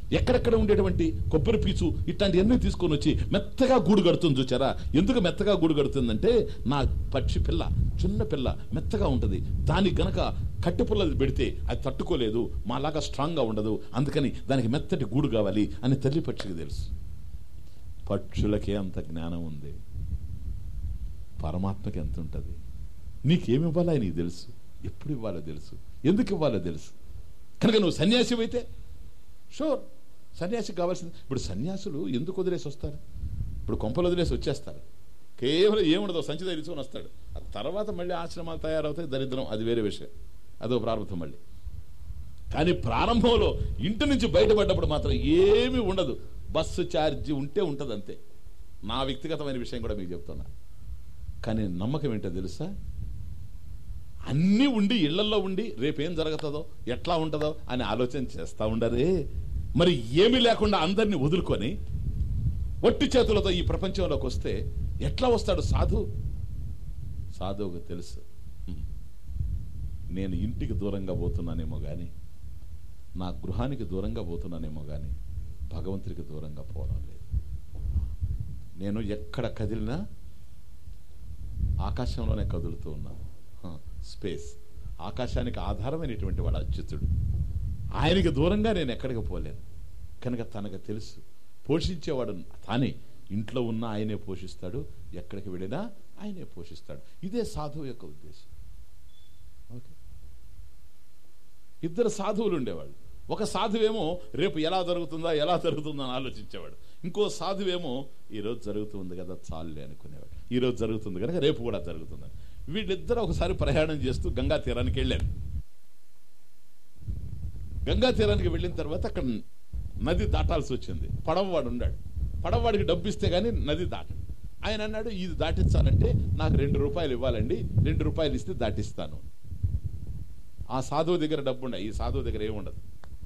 ఎక్కడెక్కడ ఉండేటువంటి కొబ్బరి పీచు ఇట్లాంటివన్నీ తీసుకొని వచ్చి మెత్తగా గూడు కడుతుంది. చూచారా? ఎందుకు మెత్తగా గూడు కడుతుందంటే నా పక్షి పిల్ల, చిన్న పిల్ల మెత్తగా ఉంటుంది, దానికి గనక కట్టె పుల్లలు పెడితే అది తట్టుకోలేదు, మాలాగా స్ట్రాంగ్ గా ఉండదు, అందుకని దానికి మెత్తటి గూడు కావాలి అని తల్లి పక్షికి తెలుసు. పక్షులకే అంత జ్ఞానం ఉంది, పరమాత్మకి ఎంత ఉంటుంది? నీకేమి ఇవ్వాలో నీకు తెలుసు, ఎప్పుడు ఇవ్వాలో తెలుసు, ఎందుకు ఇవ్వాలో తెలుసు. కనుక నువ్వు సన్యాసి అయితే షూర్ సన్యాసి కావాల్సింది. ఇప్పుడు సన్యాసులు ఎందుకు వదిలేసి వస్తారు? ఇప్పుడు కొంపలు వదిలేసి వచ్చేస్తారు, కేవలం ఏముండదు, సంచి తీసుకొని వస్తాడు. ఆ తర్వాత మళ్ళీ ఆశ్రమాలు తయారవుతాయి, దరిద్రం అది వేరే విషయం, అదో ప్రారంభం మళ్ళీ. కానీ ప్రారంభంలో ఇంటి నుంచి బయటపడ్డప్పుడు మాత్రం ఏమీ ఉండదు, బస్సు ఛార్జీ ఉంటే ఉంటుంది అంతే. నా వ్యక్తిగతమైన విషయం కూడా మీకు చెప్తున్నా. కానీ నమ్మకం ఏంటో తెలుసా? అన్నీ ఉండి ఇళ్లలో ఉండి రేపేం జరుగుతుందో ఎట్లా ఉంటుందో అని ఆలోచన చేస్తా ఉండరే. మరి ఏమీ లేకుండా అందరినీ వదులుకొని ఒట్టి చేతులతో ఈ ప్రపంచంలోకి వస్తే ఎట్లా వస్తాడు సాధు? సాధువుకు తెలుసు, నేను ఇంటికి దూరంగా పోతున్నానేమో గాని, నా గృహానికి దూరంగా పోతున్నానేమో గాని భగవంతుడికి దూరంగా పోవడం లేదు. నేను ఎక్కడ కదిలినా ఆకాశంలోనే కదులుతూ ఉన్నాను. స్పేస్, ఆకాశానికి ఆధారమైనటువంటి వాడు అచ్యుతుడు, ఆయనకి దూరంగా నేను ఎక్కడికి పోలేను. కనుక తనకు తెలుసు, పోషించేవాడు తానే. ఇంట్లో ఉన్న ఆయనే పోషిస్తాడు, ఎక్కడికి వెళ్ళినా ఆయనే పోషిస్తాడు. ఇదే సాధువు యొక్క ఉద్దేశం. ఓకే, ఇద్దరు సాధువులు ఉండేవాళ్ళు. ఒక సాధువేమో రేపు ఎలా జరుగుతుందా ఎలా జరుగుతుందో అని ఆలోచించేవాడు. ఇంకో సాధువేమో ఈరోజు జరుగుతుంది కదా చాలులే అనుకునేవాడు. ఈరోజు జరుగుతుంది కనుక రేపు కూడా జరుగుతుందని. వీళ్ళిద్దరు ఒకసారి ప్రయాణం చేస్తూ గంగా తీరానికి వెళ్ళారు. గంగా తీరానికి వెళ్ళిన తర్వాత అక్కడ నది దాటాల్సి వచ్చింది. పడవవాడు ఉన్నాడు, పడవవాడికి డబ్బు ఇస్తే గానీ నది దాటడు. ఆయన అన్నాడు, ఇది దాటించాలంటే నాకు రెండు రూపాయలు ఇవ్వాలండి, రెండు రూపాయలు ఇస్తే దాటిస్తాను. ఆ సాధువు దగ్గర డబ్బు ఉండ, ఈ సాధువు దగ్గర ఏముండదు.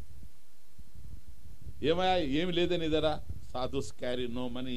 ఏమయ్యా ఏమి లేదని ఇదరా? Sadhus carry no money.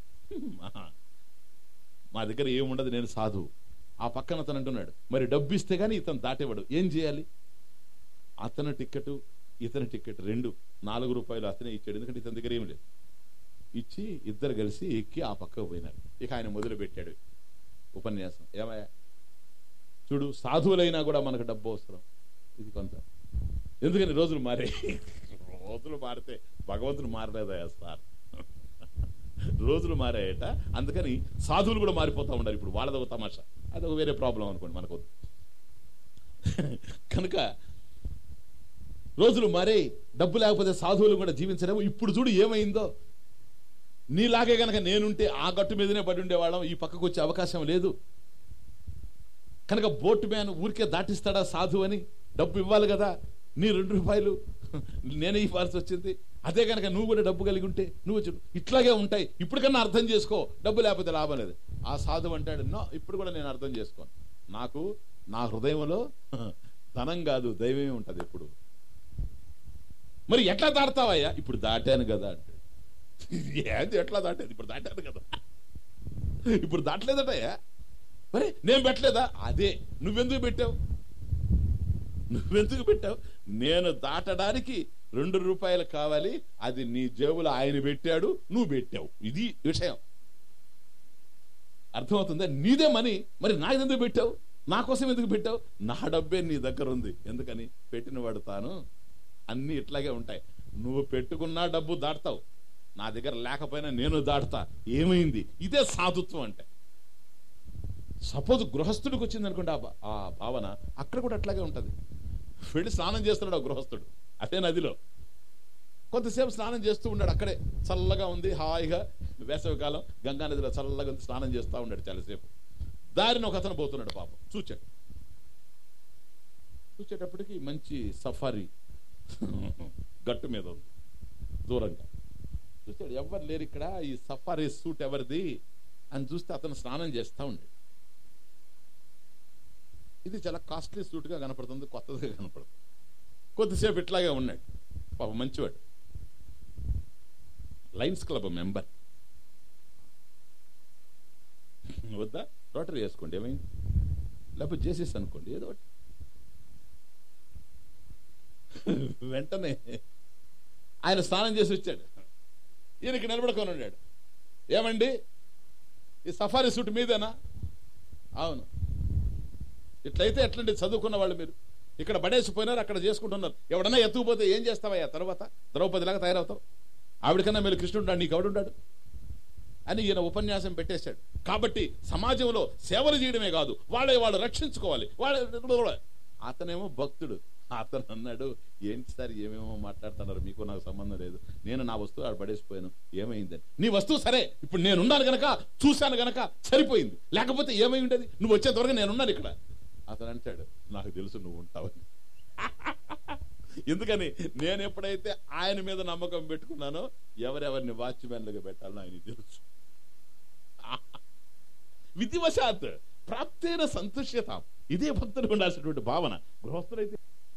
మా దగ్గర ఏముండదు, నేను సాధువు. ఆ పక్కన అతను అంటున్నాడు, మరి డబ్బు ఇస్తే గానీ ఇతను దాటేవాడు, ఏం చేయాలి? అతను టిక్కెట్ ఇతని టిక్కెట్ రెండు, నాలుగు రూపాయలు అతనే ఇచ్చాడు, ఎందుకంటే ఇతని దగ్గర ఏమి లేదు. ఇచ్చి ఇద్దరు కలిసి ఎక్కి ఆ పక్కకు పోయినారు. ఇక ఆయన మొదలు పెట్టాడు ఉపన్యాసం. ఏమయ్యా చూడు, సాధువులైనా కూడా మనకు డబ్బు అవసరం, ఇది కొంత. ఎందుకని రోజులు మారే, రోజులు మారితే భగవంతుడు మారలేదా సార్? రోజులు మారాయట, అందుకని సాధువులు కూడా మారిపోతా ఉండాలి. ఇప్పుడు వాళ్ళదొక తమాషా, అదొక వేరే ప్రాబ్లం అనుకోండి మనకు. కనుక రోజులు మారే, డబ్బు లేకపోతే సాధువులు కూడా జీవించలేము. ఇప్పుడు చూడు ఏమైందో. నీలాగే గనక నేనుంటే ఆ గట్టు మీదనే పడి ఉండేవాళ్ళం, ఈ పక్కకు వచ్చే అవకాశం లేదు. కనుక బోట్ మ్యాన్ ఊరికే దాటిస్తాడా సాధువు అని? డబ్బు ఇవ్వాలి కదా. నీ రెండు రూపాయలు నేనే ఇవ్వాల్సి వచ్చింది. అదే కనుక నువ్వు కూడా డబ్బు కలిగి ఉంటే నువ్వు చూడు, ఇట్లాగే ఉంటాయి. ఇప్పటికన్నా అర్థం చేసుకో, డబ్బు లేకపోతే లాభం లేదు. ఆ సాధువు అంటాడు, నో, ఇప్పుడు కూడా నేను అర్థం చేసుకోను. నాకు నా హృదయంలో ధనం కాదు దైవమే ఉంటది ఎప్పుడు. మరి ఎట్లా దాడతావయ్యా? ఇప్పుడు దాటాను కదా అంటాడు. ఏంది ఎట్లా దాటేది? ఇప్పుడు దాటాను కదా. ఇప్పుడు దాటలేదటయ్యా. మరి నేను పెట్టలేదా? అదే, నువ్వెందుకు పెట్టావు? నువ్వెందుకు పెట్టావు? నేను దాటడానికి రెండు రూపాయలు కావాలి, అది నీ జేబులో ఆయన పెట్టాడు, నువ్వు పెట్టావు. ఇది విషయం. అర్థమవుతుందా? నీదే మనీ, మరి నాకెందుకు పెట్టావు? నా కోసం ఎందుకు పెట్టావు? నా డబ్బే నీ దగ్గర ఉంది, ఎందుకని? పెట్టిన వాడు తాను. అన్ని ఇట్లాగే ఉంటాయి. నువ్వు పెట్టుకున్నా డబ్బు దాటుతావు, నా దగ్గర లేకపోయినా నేను దాటుతా. ఏమైంది? ఇదే సాధుత్వం అంటే. సపోజ్ గృహస్థుడికి వచ్చింది అనుకోండి ఆ భావన, అక్కడ కూడా అట్లాగే ఉంటది. వెళ్ళి స్నానం చేస్తున్నాడు ఆ గృహస్థుడు అదే నదిలో. కొంతసేపు స్నానం చేస్తూ ఉన్నాడు, అక్కడే చల్లగా ఉంది, హాయిగా వేసవికాలం గంగా నదిలో చల్లగా ఉంది, స్నానం చేస్తూ ఉన్నాడు చాలాసేపు. దారిని ఒక అతను పోతున్నాడు, పాపం చూచాడు. చూచేటప్పటికి మంచి సఫారీ గట్టు మీద ఉంది, దూరంగా చూస్తాడు. ఎవరు లేరు ఇక్కడ, ఈ సఫారీ సూట్ ఎవరిది అని చూస్తే అతను స్నానం చేస్తూ ఉన్నాడు. ఇది చాలా కాస్ట్లీ సూట్ గా కనపడుతుంది, కొత్తదిగా కనపడుతుంది. కొద్దిసేపు ఇట్లాగే ఉన్నాడు, పాప మంచివాడు, లయన్స్ క్లబ్ మెంబర్. వద్దా రోటరీ వేసుకోండి, ఏమైంది? లేకపోతే చేసేసి అనుకోండి, ఏదో ఒకటి. వెంటనే ఆయన స్నానం చేసి వచ్చాడు, ఈయనకి నిలబడుకొని ఉన్నాడు. ఏమండి ఈ సఫారీ సూట్ మీదేనా? అవును. ఇట్లయితే ఎట్లండి చదువుకున్న వాళ్ళు మీరు, ఇక్కడ పడేసిపోయినారు, అక్కడ చేసుకుంటున్నారు. ఎవడన్నా ఎత్తుకుపోతే ఏం చేస్తావయ్యా? తర్వాత ద్రౌపదిలాగా తయారవుతావు. ఆవిడకన్నా మీరు కృష్ణుడు నీకు ఎవడుంటాడు అని ఈయన ఉపన్యాసం పెట్టేశాడు. కాబట్టి సమాజంలో సేవలు చేయడమే కాదు, వాళ్ళే వాళ్ళు రక్షించుకోవాలి. వాళ్ళ అతనేమో భక్తుడు, అతను అన్నాడు, ఏంటి సార్ ఏమేమో మాట్లాడుతున్నారు, మీకు నాకు సంబంధం లేదు, నేను నా వస్తువు ఆడ పడేసిపోయాను, ఏమైందని. నీ వస్తువు సరే, ఇప్పుడు నేనున్నాను గనక, చూశాను గనక సరిపోయింది, లేకపోతే ఏమై ఉండేది? నువ్వు వచ్చేంతవరకు నేనున్నాను ఇక్కడ. అతను అంటాడు, నాకు తెలుసు నువ్వు ఉంటావని. ఎందుకని? నేను ఎప్పుడైతే ఆయన మీద నమ్మకం పెట్టుకున్నానో ఎవరెవరిని వాచ్మెన్లుగా పెట్టాలని ఆయనకి తెలుసు. విధివశాత్ ప్రాప్తేన సంతుష్యత, ఇదే భక్తులకు ఉండాల్సినటువంటి భావన. గృహస్థులైతే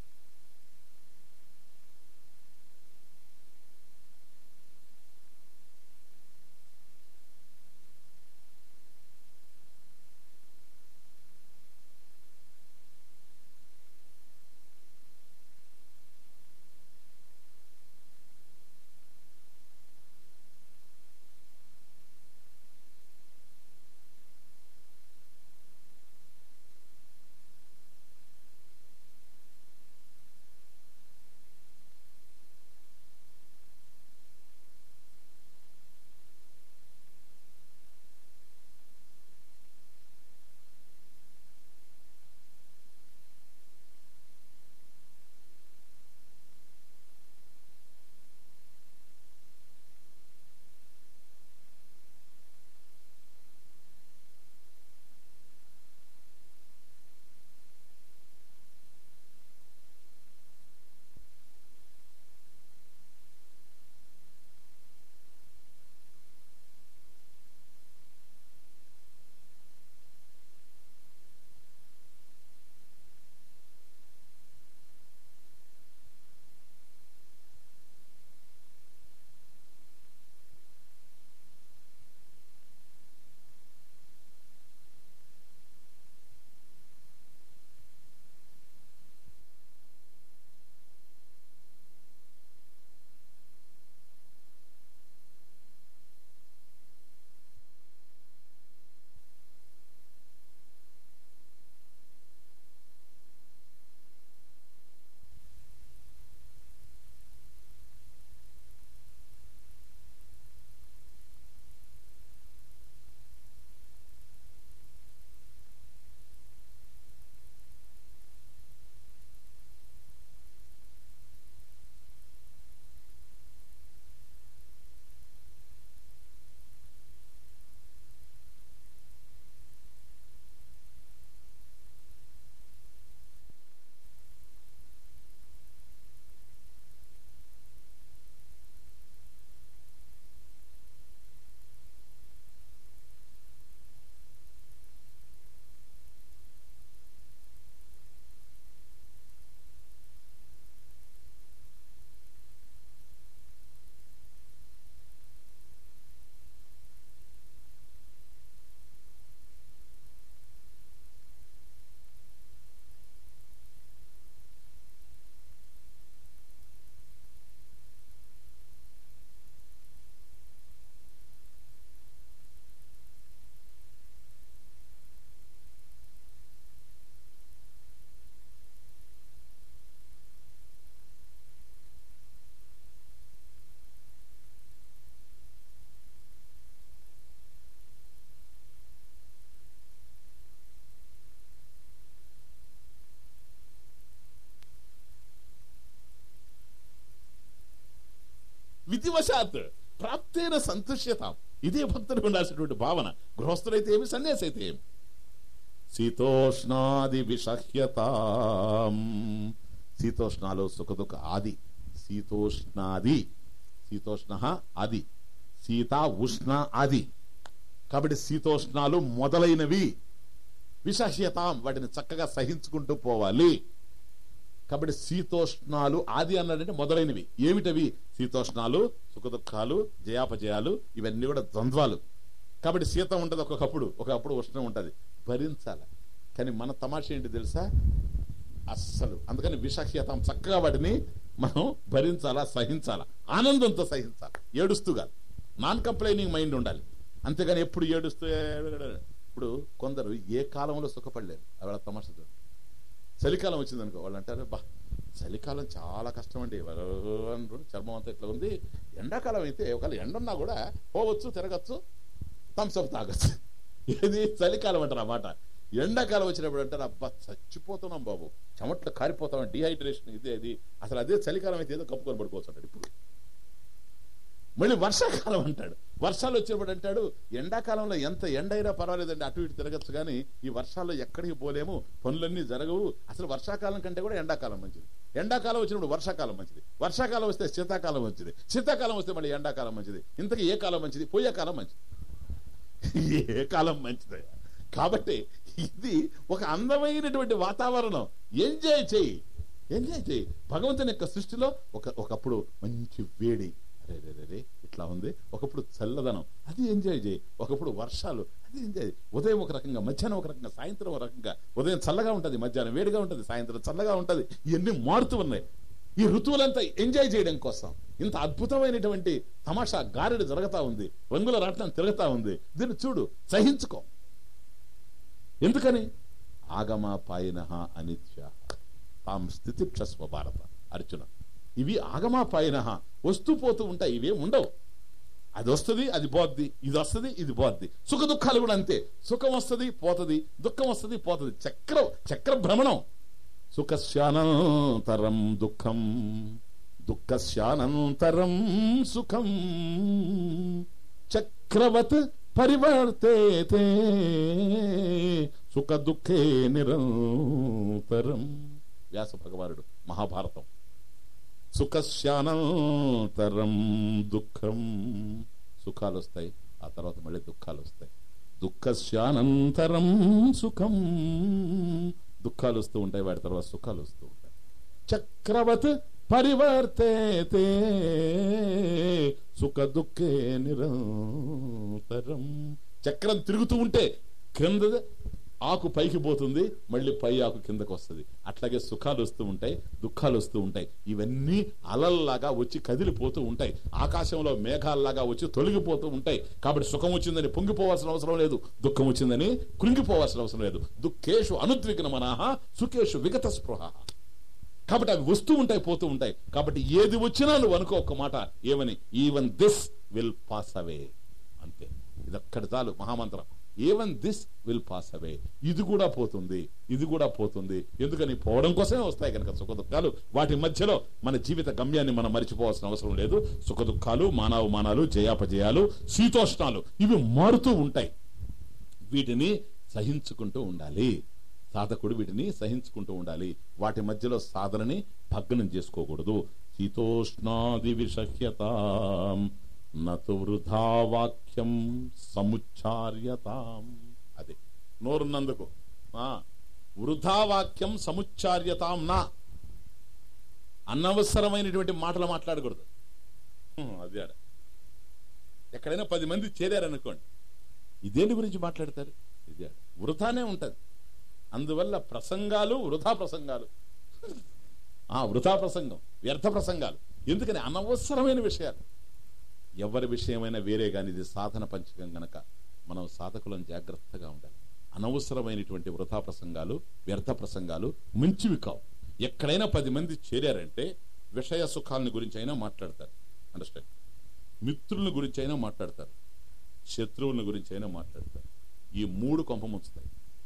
విధివశాత్ ప్రాప్తేన సంతుష్యత, ఇదే భక్తులకు ఉండాల్సినటువంటి భావన. గృహస్థులైతే ఏమి, సన్యాసి అయితే ఏమి. శీతోష్ణాది విషహ్యత, శీతోష్ణాలు సుఖదుఖ ఆది. శీతోష్ణాది, శీతోష్ణ ఆది, శీత ఉష్ణ ఆది. కాబట్టి శీతోష్ణాలు మొదలైనవి. విషహ్యత, వాటిని చక్కగా సహించుకుంటూ పోవాలి. కాబట్టి శీతోష్ణాలు ఆది అన్నాడంటే మొదలైనవి. ఏమిటవి? శీతోష్ణాలు, సుఖదుఖాలు, జయాపజయాలు, ఇవన్నీ కూడా ద్వంద్వాలు. కాబట్టి శీతం ఉంటది ఒక్కొక్కప్పుడు, ఒకప్పుడు ఉష్ణం ఉంటది, భరించాలి. కానీ మన తమాష ఏంటి తెలుసా? అస్సలు. అందుకని విషహ్యతం, చక్కగా వాటిని మనం భరించాలా, సహించాలా, ఆనందంతో సహించాలి, ఏడుస్తూగా. నాన్ కంప్లైనింగ్ మైండ్ ఉండాలి. అంతేగాని ఎప్పుడు ఏడుస్తూ. ఇప్పుడు కొందరు ఏ కాలంలో సుఖపడలేరు. వాళ్ళ తమాషా. చలికాలం వచ్చింది అనుకో, వాళ్ళు అంటారు బా చలికాలం చాలా కష్టం అండి, చర్మం అంతా ఇట్లా ఉంది. ఎండాకాలం అయితే ఒకవేళ ఎండున్నా కూడా పోవచ్చు, తిరగచ్చు, థమ్స్అప్ తాగొచ్చు. ఏది చలికాలం అంటారు అన్నమాట. ఎండాకాలం వచ్చినప్పుడు అంటారు అబ్బా చచ్చిపోతున్నాం బాబు, చెమట్లు కారిపోతాం, డిహైడ్రేషన్ ఇదే అది. అసలు అదే చలికాలం అయితే ఏదో కప్పుకొని పడుకోవచ్చు అంటాడు. ఇప్పుడు మళ్ళీ వర్షాకాలం అంటాడు. వర్షాలు వచ్చినప్పుడు అంటాడు ఎండాకాలంలో ఎంత ఎండ అయినా పర్వాలేదండి, అటు ఇటు తిరగచ్చు, కానీ ఈ వర్షాల్లో ఎక్కడికి పోలేము, పనులన్నీ జరగవు. అసలు వర్షాకాలం కంటే కూడా ఎండాకాలం మంచిది. ఎండాకాలం వచ్చినప్పుడు వర్షాకాలం మంచిది, వర్షాకాలం వస్తే శీతాకాలం మంచిది, శీతాకాలం వస్తే మళ్ళీ ఎండాకాలం మంచిది. ఇంతకీ ఏ కాలం మంచిది? పోయే కాలం మంచిది. ఏ కాలం మంచిది? కాబట్టి ఇది ఒక అందమైనటువంటి వాతావరణం. ఎంజాయ్ చేయి, ఎంజాయ్ చేయి. భగవంతుని యొక్క సృష్టిలో ఒక ఒకప్పుడు మంచి వేడి, అరే రే రే ఇట్లా ఉంది. ఒకప్పుడు చల్లదనం, అది ఎంజాయ్ చేయి. ఒకప్పుడు వర్షాలు, అది ఎంజాయ్. ఉదయం ఒక రకంగా, మధ్యాహ్నం ఒక రకంగా, సాయంత్రం ఒక రకంగా. ఉదయం చల్లగా ఉంటుంది, మధ్యాహ్నం వేడిగా ఉంటుంది, సాయంత్రం చల్లగా ఉంటుంది. ఇవన్నీ మారుతూ ఉన్నాయి. ఈ ఋతువులంతా ఎంజాయ్ చేయడం కోసం ఇంత అద్భుతమైనటువంటి తమాషా గారెడు జరుగుతా ఉంది, రంగుల రాట్నం తిరుగుతా ఉంది. దీన్ని చూడు, సహించుకో. ఎందుకని? ఆగమాపాయినః అనిత్యాః తాం స్థితిక్షస్వ భారత. అర్జున, ఇవి ఆగమాపాయినః, వస్తూ పోతూ ఉంటాయి, ఇవేం ఉండవు. అది వస్తుంది, అది పోద్ది, ఇది వస్తుంది, ఇది పోద్ది. సుఖ దుఃఖాలు కూడా అంతే. సుఖం వస్తుంది, పోతుంది, దుఃఖం వస్తుంది, పోతుంది. చక్రం, చక్ర భ్రమణం. సుఖస్యానంతరం దుఃఖం, దుఃఖస్యానంతరం సుఖం, చక్రవత్ పరివర్తేతే సుఖ దుఃఖే నిరంతరం. వ్యాస భగవానుడు, మహాభారతం. సుఖస్యానంతరం దుఃఖం, సుఖాలు వస్తాయి, ఆ తర్వాత మళ్ళీ దుఃఖాలు వస్తాయి. దుఃఖస్యానంతరం సుఖం, దుఃఖాలు వస్తూ ఉంటాయి, వాటి తర్వాత సుఖాలు వస్తూ ఉంటాయి. చక్రవత్ పరివర్తేతే సుఖ దుఃఖే నిరంతరం. చక్రం తిరుగుతూ ఉంటే క్రింద ఆకు పైకి పోతుంది, మళ్ళీ పై ఆకు కిందకు వస్తుంది. అట్లాగే సుఖాలు వస్తూ ఉంటాయి, దుఃఖాలు వస్తూ ఉంటాయి. ఇవన్నీ అలల్లాగా వచ్చి కదిలిపోతూ ఉంటాయి, ఆకాశంలో మేఘాల్లాగా వచ్చి తొలగిపోతూ ఉంటాయి. కాబట్టి సుఖం వచ్చిందని పొంగిపోవాల్సిన అవసరం లేదు, దుఃఖం వచ్చిందని కృంగిపోవాల్సిన అవసరం లేదు. దుఃఖేషు అనుద్విగ్న మనః, సుఖేషు విగత స్పృహ. కాబట్టి అవి వస్తూ ఉంటాయి, పోతూ ఉంటాయి. కాబట్టి ఏది వచ్చినా నువ్వు అనుకో ఒక్క మాట, ఏమని? Even this will pass away. అంతే, ఇదొక్కటి చాలు మహామంత్రం. Even this will pass away. ఇది కూడా పోతుంది, ఇది కూడా పోతుంది. ఎందుకని? పోవడం కోసమే వస్తాయి కనుక సుఖ దుఃఖాలు. వాటి మధ్యలో మన జీవిత గమ్యాన్ని మనం మరిచిపోవాల్సిన అవసరం లేదు. సుఖ దుఃఖాలు, మానవమానాలు, జయాపజయాలు, శీతోష్ణాలు, ఇవి మారుతూ ఉంటాయి. వీటిని సహించుకుంటూ ఉండాలి సాధకుడు, వీటిని సహించుకుంటూ ఉండాలి. వాటి మధ్యలో సాధనని భగ్నం చేసుకోకూడదు. శీతోష్ణాది విషహ్యతాం నతు వృధా వాక్యం సముచ్చార్యతాం. అదే నోరున్నందుకు వృధా వాక్యం సముచ్చార్యతాం. నా అనవసరమైనటువంటి మాటలు మాట్లాడకూడదు. అదే ఎక్కడైనా పది మంది చేరారనుకోండి, ఇదేంటి గురించి మాట్లాడతారు? ఇదే వృధానే ఉంటది. అందువల్ల ప్రసంగాలు వృధా ప్రసంగాలు, ఆ వృధా ప్రసంగం, వ్యర్థ ప్రసంగాలు. ఎందుకని? అనవసరమైన విషయాలు. ఎవరి విషయమైనా వేరే గాని ఇది సాధన పంచకం గనక మనం సాధకులను జాగ్రత్తగా ఉండాలి. అనవసరమైనటువంటి వృధా ప్రసంగాలు, వ్యర్థ ప్రసంగాలు మంచివి కావు. ఎక్కడైనా పది మంది చేరారంటే విషయ సుఖాలని గురించి అయినా మాట్లాడతారు, అండర్స్టాండ్. మిత్రుల గురించి అయినా మాట్లాడతారు, శత్రువుల గురించి అయినా మాట్లాడతారు. ఈ మూడు కొంప ముంచుతాయి.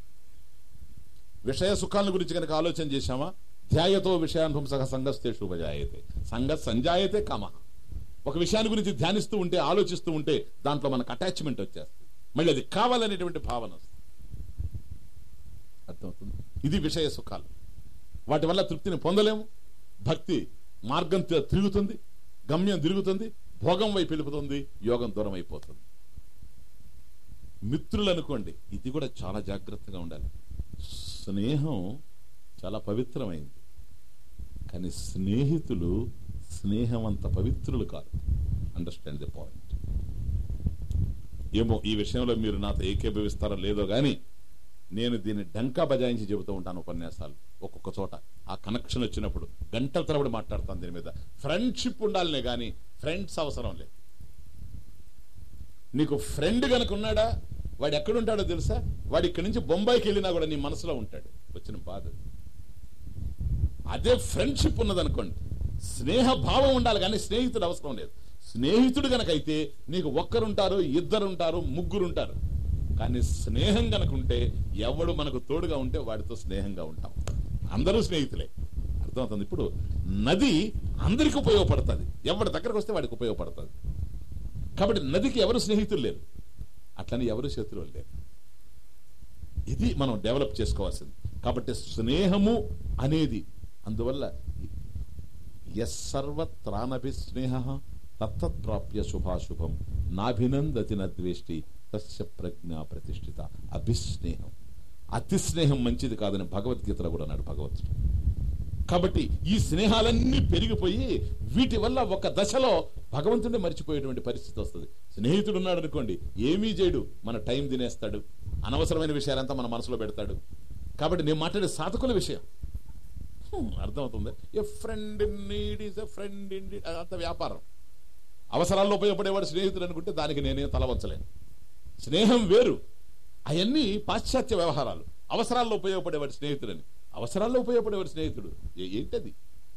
విషయ సుఖాల గురించి కనుక ఆలోచన చేశామా, ధ్యాయతో విషయానుభంసక సంగస్తేషు ఉపజాయతే సంగ సంజాయతే కామ. ఒక విషయాన్ని గురించి ధ్యానిస్తూ ఉంటే, ఆలోచిస్తూ ఉంటే దాంట్లో మనకు అటాచ్మెంట్ వచ్చేస్తుంది, మళ్ళీ అది కావాలనేటువంటి భావన వస్తుంది. అర్థమవుతుంది? ఇది విషయ సుఖాలు. వాటి వల్ల తృప్తిని పొందలేము. భక్తి మార్గం తిరుగుతుంది, గమ్యం తిరుగుతుంది, భోగం వైపు వెళ్ళిపోతుంది, యోగం దూరం అయిపోతుంది. మిత్రులు అనుకోండి, ఇది కూడా చాలా జాగ్రత్తగా ఉండాలి. స్నేహం చాలా పవిత్రమైంది, కానీ స్నేహితులు స్నేహం అంత పవిత్రులు కాదు. Understand the point. ఏమో ఈ విషయంలో మీరు నాతో ఏకీభవిస్తారో లేదో గాని నేను దీన్ని డంకా బజాయించి చెబుతూ ఉంటాను ఉపన్యాసాలు ఒక్కొక్క చోట. ఆ కనెక్షన్ వచ్చినప్పుడు గంటల తరబడి మాట్లాడతాను దీని మీద. ఫ్రెండ్షిప్ ఉండాలనే గాని ఫ్రెండ్స్ అవసరం లేదు. నీకు ఫ్రెండ్ గనక ఉన్నాడా, వాడు ఎక్కడుంటాడో తెలుసా? వాడు ఇక్కడి నుంచి బొంబాయికి వెళ్ళినా కూడా నీ మనసులో ఉంటాడు. వచ్చిన బాధ అదే. ఫ్రెండ్షిప్ ఉన్నదనుకోండి, స్నేహ భావం ఉండాలి కానీ స్నేహితుడు అవసరం లేదు. స్నేహితుడు గనకైతే నీకు ఒక్కరుంటారు, ఇద్దరుంటారు, ముగ్గురుంటారు. కానీ స్నేహం గనకుంటే ఎవడు మనకు తోడుగా ఉంటే వాడితో స్నేహంగా ఉంటాం. అందరూ స్నేహితులే. అర్థమవుతుంది? ఇప్పుడు నది అందరికి ఉపయోగపడుతుంది, ఎవరి దగ్గరకు వస్తే వాడికి ఉపయోగపడుతుంది. కాబట్టి నదికి ఎవరు స్నేహితులు లేరు, అట్లని ఎవరు శత్రువులు లేరు. ఇది మనం డెవలప్ చేసుకోవాల్సింది. కాబట్టి స్నేహము అనేది, అందువల్ల యస్సర్వత్రానభి స్నేహ తత్తత్ప్రాప్య శుభాశుభం నాభినందతి నద్వేష్టి తస్య ప్రజ్ఞా ప్రతిష్ఠిత. అభిస్నేహం, అతి స్నేహం మంచిది కాదని భగవద్గీతలో కూడా అన్నాడు భగవంతుడు. కాబట్టి ఈ స్నేహాలన్నీ పెరిగిపోయి వీటి వల్ల ఒక దశలో భగవంతుడిని మర్చిపోయేటువంటి పరిస్థితి వస్తుంది. స్నేహితుడు ఉన్నాడు అనుకోండి, ఏమీ చేయడు, మన టైం తినేస్తాడు, అనవసరమైన విషయాలంతా మన మనసులో పెడతాడు. కాబట్టి నేను మాట్లాడే సాధకుల విషయం అర్థమవుతుంది. A friend in need is a friend in need, అంత వ్యాపారం. అవసరాల్లో ఉపయోగపడేవాడు స్నేహితుడు అనుకుంటే దానికి నేనే తల వంచలేను. స్నేహం వేరు, అవన్నీ పాశ్చాత్య వ్యవహారాలు. అవసరాల్లో ఉపయోగపడేవాడు స్నేహితుడని, అవసరాల్లో ఉపయోగపడేవాడు స్నేహితుడు ఏంటది?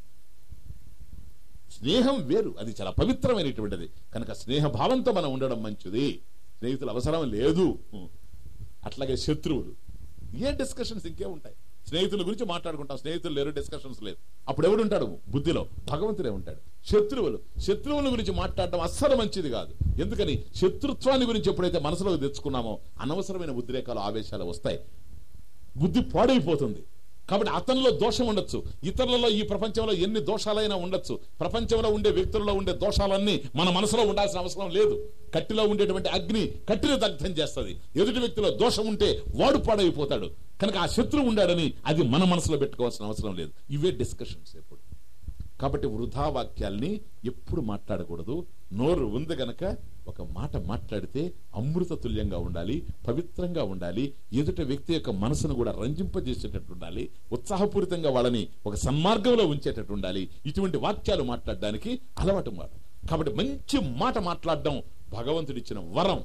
స్నేహం వేరు, అది చాలా పవిత్రమైనటువంటిది. కనుక స్నేహ భావంతో మనం ఉండడం మంచిది. స్నేహితులు అవసరం లేదు. అట్లాగే శత్రువులు, ఏ డిస్కషన్స్ ఇంకే ఉంటాయి? స్నేహితుల గురించి మాట్లాడుకుంటాం, స్నేహితులు లేరు, డిస్కషన్స్ లేదు. అప్పుడు ఎవడు ఉంటాడు బుద్ధిలో? భగవంతుడే ఉంటాడు. శత్రువులు, శత్రువుల గురించి మాట్లాడడం అస్సలు మంచిది కాదు. ఎందుకని? శత్రుత్వాన్ని గురించి ఎప్పుడైతే మనసులోకి తెచ్చుకున్నామో అనవసరమైన ఉద్రేకాలు, ఆవేశాలు వస్తాయి, బుద్ధి పాడైపోతుంది. కాబట్టి అతనిలో దోషం ఉండొచ్చు, ఇతరులలో ఈ ప్రపంచంలో ఎన్ని దోషాలైనా ఉండొచ్చు. ప్రపంచంలో ఉండే వ్యక్తుల్లో ఉండే దోషాలన్నీ మన మనసులో ఉండాల్సిన అవసరం లేదు. కట్టిలో ఉండేటువంటి అగ్ని కట్టిని దగ్ధం చేస్తుంది. ఎదుటి వ్యక్తిలో దోషం ఉంటే వాడు పాడైపోతాడు. కనుక ఆ శత్రువు ఉండాడని అది మన మనసులో పెట్టుకోవాల్సిన అవసరం లేదు. ఇవే డిస్కషన్స్ ఎప్పుడు. కాబట్టి వృధా వాక్యాల్ని ఎప్పుడు మాట్లాడకూడదు. నోరు ఉంది గనక ఒక మాట మాట్లాడితే అమృత తుల్యంగా ఉండాలి, పవిత్రంగా ఉండాలి, ఎదుట వ్యక్తి యొక్క మనసును కూడా రంజింపజేసేటట్టు ఉండాలి, ఉత్సాహపూరితంగా వాళ్ళని ఒక సన్మార్గంలో ఉంచేటట్టు ఉండాలి. ఇటువంటి వాక్యాలు మాట్లాడడానికి అలవాటు మాట. కాబట్టి మంచి మాట మాట్లాడడం భగవంతుడిచ్చిన వరం.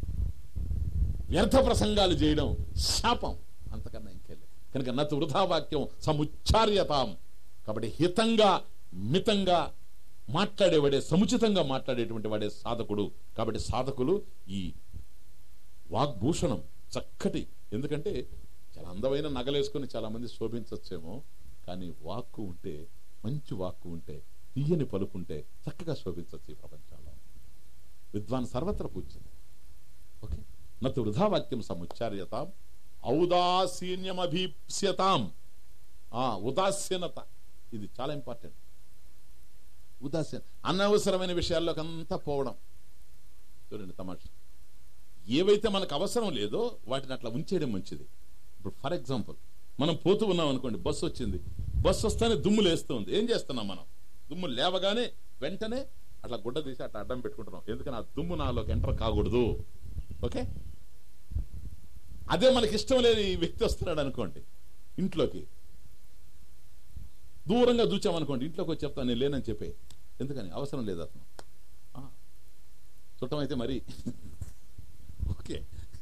వ్యర్థ ప్రసంగాలు చేయడం శాపం, అంతకన్నా ఇంకెళ్ళి. కనుక నతు వృధా వాక్యం సముచ్చార్యతాం. కాబట్టి హితంగా మితంగా మాట్లాడేవాడే, సముచితంగా మాట్లాడేటువంటి వాడే సాధకుడు. కాబట్టి సాధకులు ఈ వాగ్భూషణం చక్కటి, ఎందుకంటే చాలా అందమైన నగలేసుకుని చాలా మంది శోభించచ్చేమో, కానీ వాక్కు ఉంటే, మంచి వాక్కు ఉంటే, తీయని పలుకుంటే చక్కగా శోభించచ్చు ఈ ప్రపంచంలో. విద్వాన్ సర్వత్ర పూజ్యం. ఓకే, నతు వృధా వాక్యం సముచ్చార్యతాం ఔదాసీన్యమభీప్స్యతాం. ఆ ఉదాసీనత, ఇది చాలా ఇంపార్టెంట్. ఉదాసీన, అనవసరమైన విషయాల్లోకి అంతా పోవడం. చూడండి తమాషా, ఏవైతే మనకు అవసరం లేదో వాటిని అట్లా ఉంచేయడం మంచిది. ఇప్పుడు ఫర్ ఎగ్జాంపుల్, మనం పోతూ ఉన్నాం అనుకోండి, బస్సు వచ్చింది, బస్సు వస్తేనే దుమ్ము లేస్తుంది. ఏం చేస్తున్నాం మనం? దుమ్ము లేవగానే వెంటనే అట్లా గుడ్డ తీసి అట్లా అడ్డం పెట్టుకుంటున్నాం. ఎందుకని? ఆ దుమ్ము నాలోకి ఎంటర్ కాకూడదు. ఓకే, అదే మనకి ఇష్టం లేని వ్యక్తి వస్తున్నాడు అనుకోండి ఇంట్లోకి, దూరంగా దూచామనుకోండి, ఇంట్లోకి వచ్చి చెప్తాను నేను లేనని చెప్పే. ఎందుకని? అవసరం లేదు అతను. చుట్టం అయితే మరి ఓకే.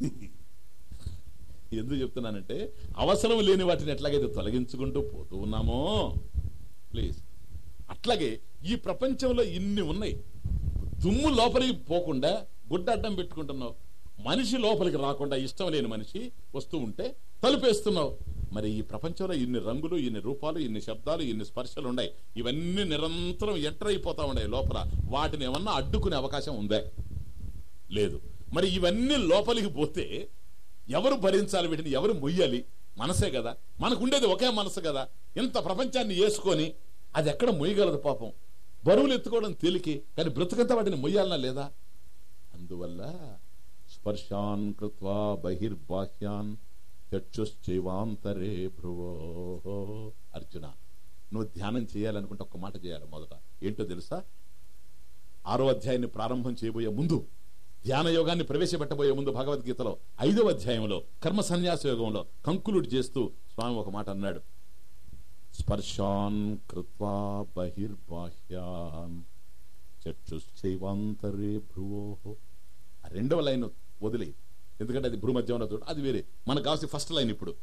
ఎందుకు చెప్తున్నానంటే, అవసరం లేని వాటిని ఎట్లాగైతే తొలగించుకుంటూ పోతూ ఉన్నామో, ప్లీజ్ అట్లాగే ఈ ప్రపంచంలో ఇన్ని ఉన్నాయి. దుమ్ము లోపలికి పోకుండా గుడ్డ అడ్డం పెట్టుకుంటున్నావు. మనిషి లోపలికి రాకుండా ఇష్టం లేని మనిషి వస్తూ ఉంటే తలుపేస్తున్నావు. మరి ఈ ప్రపంచంలో ఇన్ని రంగులు, ఇన్ని రూపాలు, ఇన్ని శబ్దాలు, ఇన్ని స్పర్శలు ఉన్నాయి. ఇవన్నీ నిరంతరం ఎంటర్ అయిపోతా ఉన్నాయి లోపల. వాటిని ఏమన్నా అడ్డుకునే అవకాశం ఉందా? లేదు. మరి ఇవన్నీ లోపలికి పోతే ఎవరు భరించాలి? వీటిని ఎవరు మొయ్యాలి? మనసే కదా. మనకు ఉండేది ఒకే మనసు కదా. ఇంత ప్రపంచాన్ని వేసుకొని అది ఎక్కడ మొయ్యగలదు? పాపం బరువులు ఎత్తుకోవడం తేలికే, కానీ బ్రతుకంతా వాటిని మొయ్యాలనా లేదా? అందువల్ల స్పర్శాన్ కృత్వా బహిర్బాహ్యాన్ చక్షుశ్చైవాంతరే భ్రువో. అర్జున, నువ్వు ధ్యానం చేయాలనుకుంటే ఒక్క మాట చేయాలి. మొదట ఏంటో తెలుసా? ఆరో అధ్యాయాన్ని ప్రారంభం చేయబోయే ముందు ధ్యాన యోగాన్ని ప్రవేశపెట్టబోయే ముందు భగవద్గీతలో ఐదవ అధ్యాయంలో కర్మ సన్యాస యోగంలో కంక్లూడ్ చేస్తూ స్వామి ఒక మాట అన్నాడు, స్పర్శాన్ కృత్వా బహిర్బాహ్యాన్ చక్షుశ్చైవాంతరే భ్రువోః. ఆ రెండవ లైన్ వదిలే, ఎందుకంటే అది భ్రూమధ్యంలో చూడు, అది వేరే. మనకు కావాల్సి ఫస్ట్ లైన్. ఇప్పుడు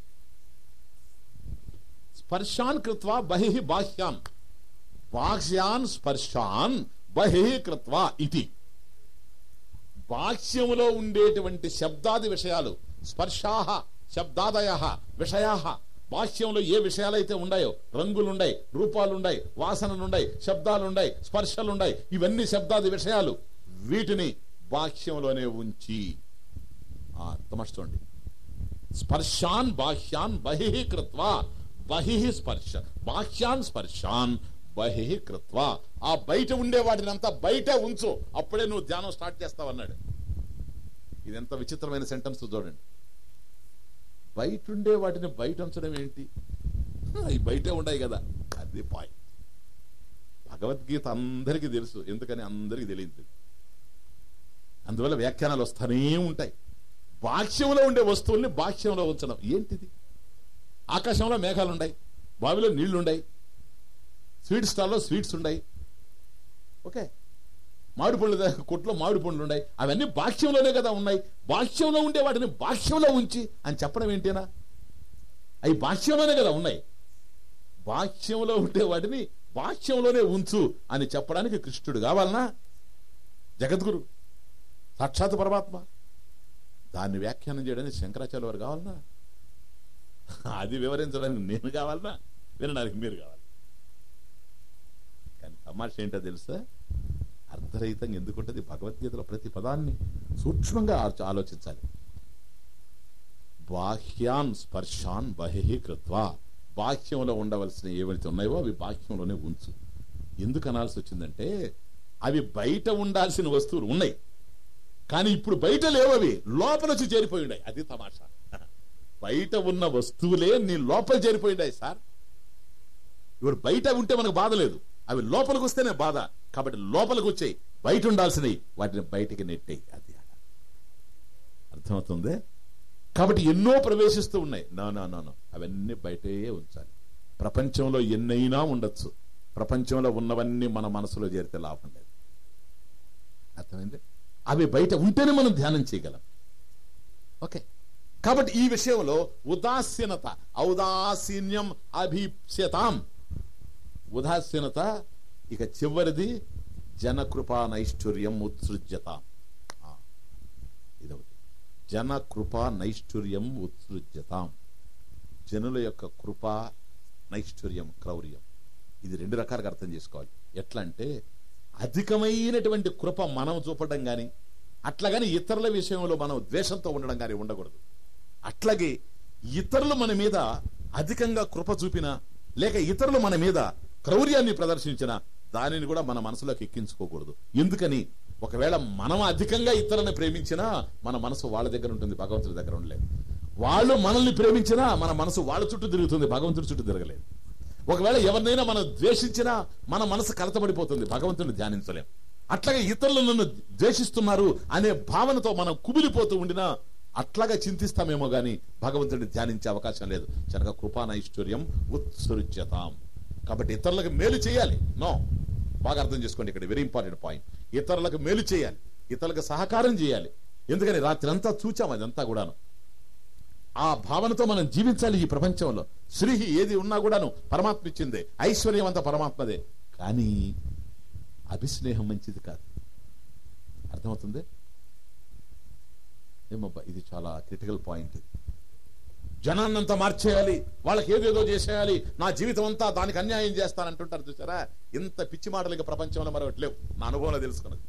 స్పర్శాన్ కృత్వా బహిః బాహ్యాన్, బాహ్యాన్ స్పర్శాన్ బహిః కృత్వా ఇతి. బాహ్యములో ఉండేటువంటి శబ్దాది విషయాలు, స్పర్శాహ శబ్దాదయః విషయాః, బాహ్యంలో ఏ విషయాలైతే ఉన్నాయో, రంగులుండయి, రూపాలుండయి, వాసనలుండయి, శబ్దాలుండయి, స్పర్శలుండయి, ఇవన్నీ శబ్దాది విషయాలు, వీటిని బాహ్యంలోనే ఉంచి తమస్తోండి. స్పర్శాన్ బాహ్యాన్ బహిః కృత్వా, బహిః స్పర్శ బాహ్యాన్ స్పర్శాన్ బహిః కృత్వా. ఆ బయట ఉండే వాటిని అంతా బయట ఉంచు, అప్పుడే నువ్వు ధ్యానం స్టార్ట్ చేస్తావన్నాడు. ఇది ఎంత విచిత్రమైన సెంటెన్స్ చూడండి. బయట ఉండే వాటిని బయట ఉంచడం ఏంటి? అవి బయటే ఉన్నాయి కదా, అది పాయింట్. భగవద్గీత అందరికీ తెలుసు, ఎందుకని అందరికీ తెలియదు. అందువల్ల వ్యాఖ్యానాలు వస్తూనే ఉంటాయి. బాహ్యంలో ఉండే వస్తువుల్ని బాహ్యంలో ఉంచడం ఏంటిది? ఆకాశంలో మేఘాలుండయి, బావిలో నీళ్లుండయి, స్వీట్ స్టాల్లో స్వీట్స్ ఉన్నాయి, ఓకే, మామిడి పండ్లు కొట్లో మామిడి పండ్లు ఉన్నాయి, అవన్నీ బాహ్యంలోనే కదా ఉన్నాయి. బాహ్యంలో ఉండే వాటిని బాహ్యంలో ఉంచి అని చెప్పడం ఏంటేనా? అవి బాహ్యంలోనే కదా ఉన్నాయి. బాహ్యంలో ఉండే వాటిని బాహ్యంలోనే ఉంచు అని చెప్పడానికి కృష్ణుడు కావాలనా? జగద్గురు సాక్షాత్ పరమాత్మ. దాన్ని వ్యాఖ్యానం చేయడానికి శంకరాచార్య వారు కావాలనా? అది వివరించడానికి నేను కావాలనా? వినడానికి మీరు కావాలి. కానీ తమాష ఏంటో తెలుసా? అర్ధరహితంగా ఎందుకుంటుంది? భగవద్గీతలో ప్రతి పదాన్ని సూక్ష్మంగా ఆలోచించాలి. బాహ్యాన్ స్పర్శాన్ బహిః కృత్వా, బాహ్యంలో ఉండవలసిన ఏవైతే ఉన్నాయో అవి బాహ్యంలోనే ఉంచు. ఎందుకు అనాల్సి వచ్చిందంటే, అవి బయట ఉండాల్సిన వస్తువులు ఉన్నాయి, కానీ ఇప్పుడు బయట లేవవి, లోపల వచ్చి చేరిపోయి ఉన్నాయి. అది తమాషా. బయట ఉన్న వస్తువులే నీ లోపల చేరిపోయి ఉన్నాయి సార్. ఇప్పుడు బయట ఉంటే మనకు బాధ లేదు, అవి లోపలికి వస్తేనే బాధ. కాబట్టి లోపలికి వచ్చాయి, బయట ఉండాల్సినవి వాటిని బయటికి నెట్టాయి. అది అర్థమవుతుంది. కాబట్టి ఎన్నో ప్రవేశిస్తూ ఉన్నాయి. నో నో నో నో అవన్నీ బయటే ఉంచాలి. ప్రపంచంలో ఎన్నైనా ఉండొచ్చు, ప్రపంచంలో ఉన్నవన్నీ మన మనసులో చేరితే లాభం లేదు. అర్థమైంది? అవి బయట ఉంటేనే మనం ధ్యానం చేయగలం. ఓకే, కాబట్టి ఈ విషయంలో ఉదాసీనత, ఔదాసీన్యం అభీప్స్యతాం. ఉదాసీనత. ఇక చివరిది జనకృపా నైష్ఠుర్యం ఉత్సృజ్యతాం. ఇదొకటి, జనకృపా నైష్ఠుర్యం ఉత్సృజ్యతాం. జనుల యొక్క కృప, నైష్ఠుర్యం, క్రౌర్యం, ఇది రెండు రకాలుగా అర్థం చేసుకోవాలి. ఎట్లా అంటే, అధికమైనటువంటి కృప మనం చూపడం గాని, అట్లాగని ఇతరుల విషయంలో మనం ద్వేషంతో ఉండడం గాని ఉండకూడదు. అట్లాగే ఇతరులు మన మీద అధికంగా కృప చూపినా, లేక ఇతరులు మన మీద క్రౌర్యాన్ని ప్రదర్శించిన దానిని కూడా మన మనసులోకి ఎక్కించుకోకూడదు. ఎందుకని? ఒకవేళ మనం అధికంగా ఇతరులను ప్రేమించినా మన మనసు వాళ్ళ దగ్గర ఉంటుంది, భగవంతుడి దగ్గర ఉండలేదు. వాళ్ళు మనల్ని ప్రేమించినా మన మనసు వాళ్ళ చుట్టూ తిరుగుతుంది, భగవంతుడి చుట్టూ తిరగలేదు. ఒకవేళ ఎవరినైనా మనం ద్వేషించినా మన మనసు కలతపడిపోతుంది, భగవంతుడిని ధ్యానించలేం. అట్లాగే ఇతరులు నన్ను ద్వేషిస్తున్నారు అనే భావనతో మనం కుమిలిపోతూ ఉండినా అట్లాగా చింతిస్తామేమో గాని భగవంతుడిని ధ్యానించే అవకాశం లేదు. కనుక కృపానైశ్వర్యం ఉత్సృజ్యతాం. కాబట్టి ఇతరులకు మేలు చేయాలి. నో, బాగా అర్థం చేసుకోండి, ఇక్కడ వెరీ ఇంపార్టెంట్ పాయింట్. ఇతరులకు మేలు చేయాలి, ఇతరులకు సహకారం చేయాలి. ఎందుకని రాత్రి అంతా చూచాం, అదంతా కూడాను ఆ భావనతో మనం జీవించాలి. ఈ ప్రపంచంలో శ్రీ ఏది ఉన్నా కూడాను పరమాత్మ ఇచ్చిందే, ఐశ్వర్యం అంతా పరమాత్మదే. కానీ అభిస్నేహం మంచిది కాదు. అర్థమవుతుంది ఏమబ్బా? ఇది చాలా క్రిటికల్ పాయింట్. జనాన్నంతా మార్చేయాలి, వాళ్ళకి ఏదేదో చేసేయాలి, నా జీవితం అంతా దానికి అన్యాయం చేస్తానంటుంటారు. చూసారా? ఇంత పిచ్చి మాటలు ఇక ప్రపంచంలో మరొకటి లేవు. నా అనుభవంలో తెలుసుకున్నది.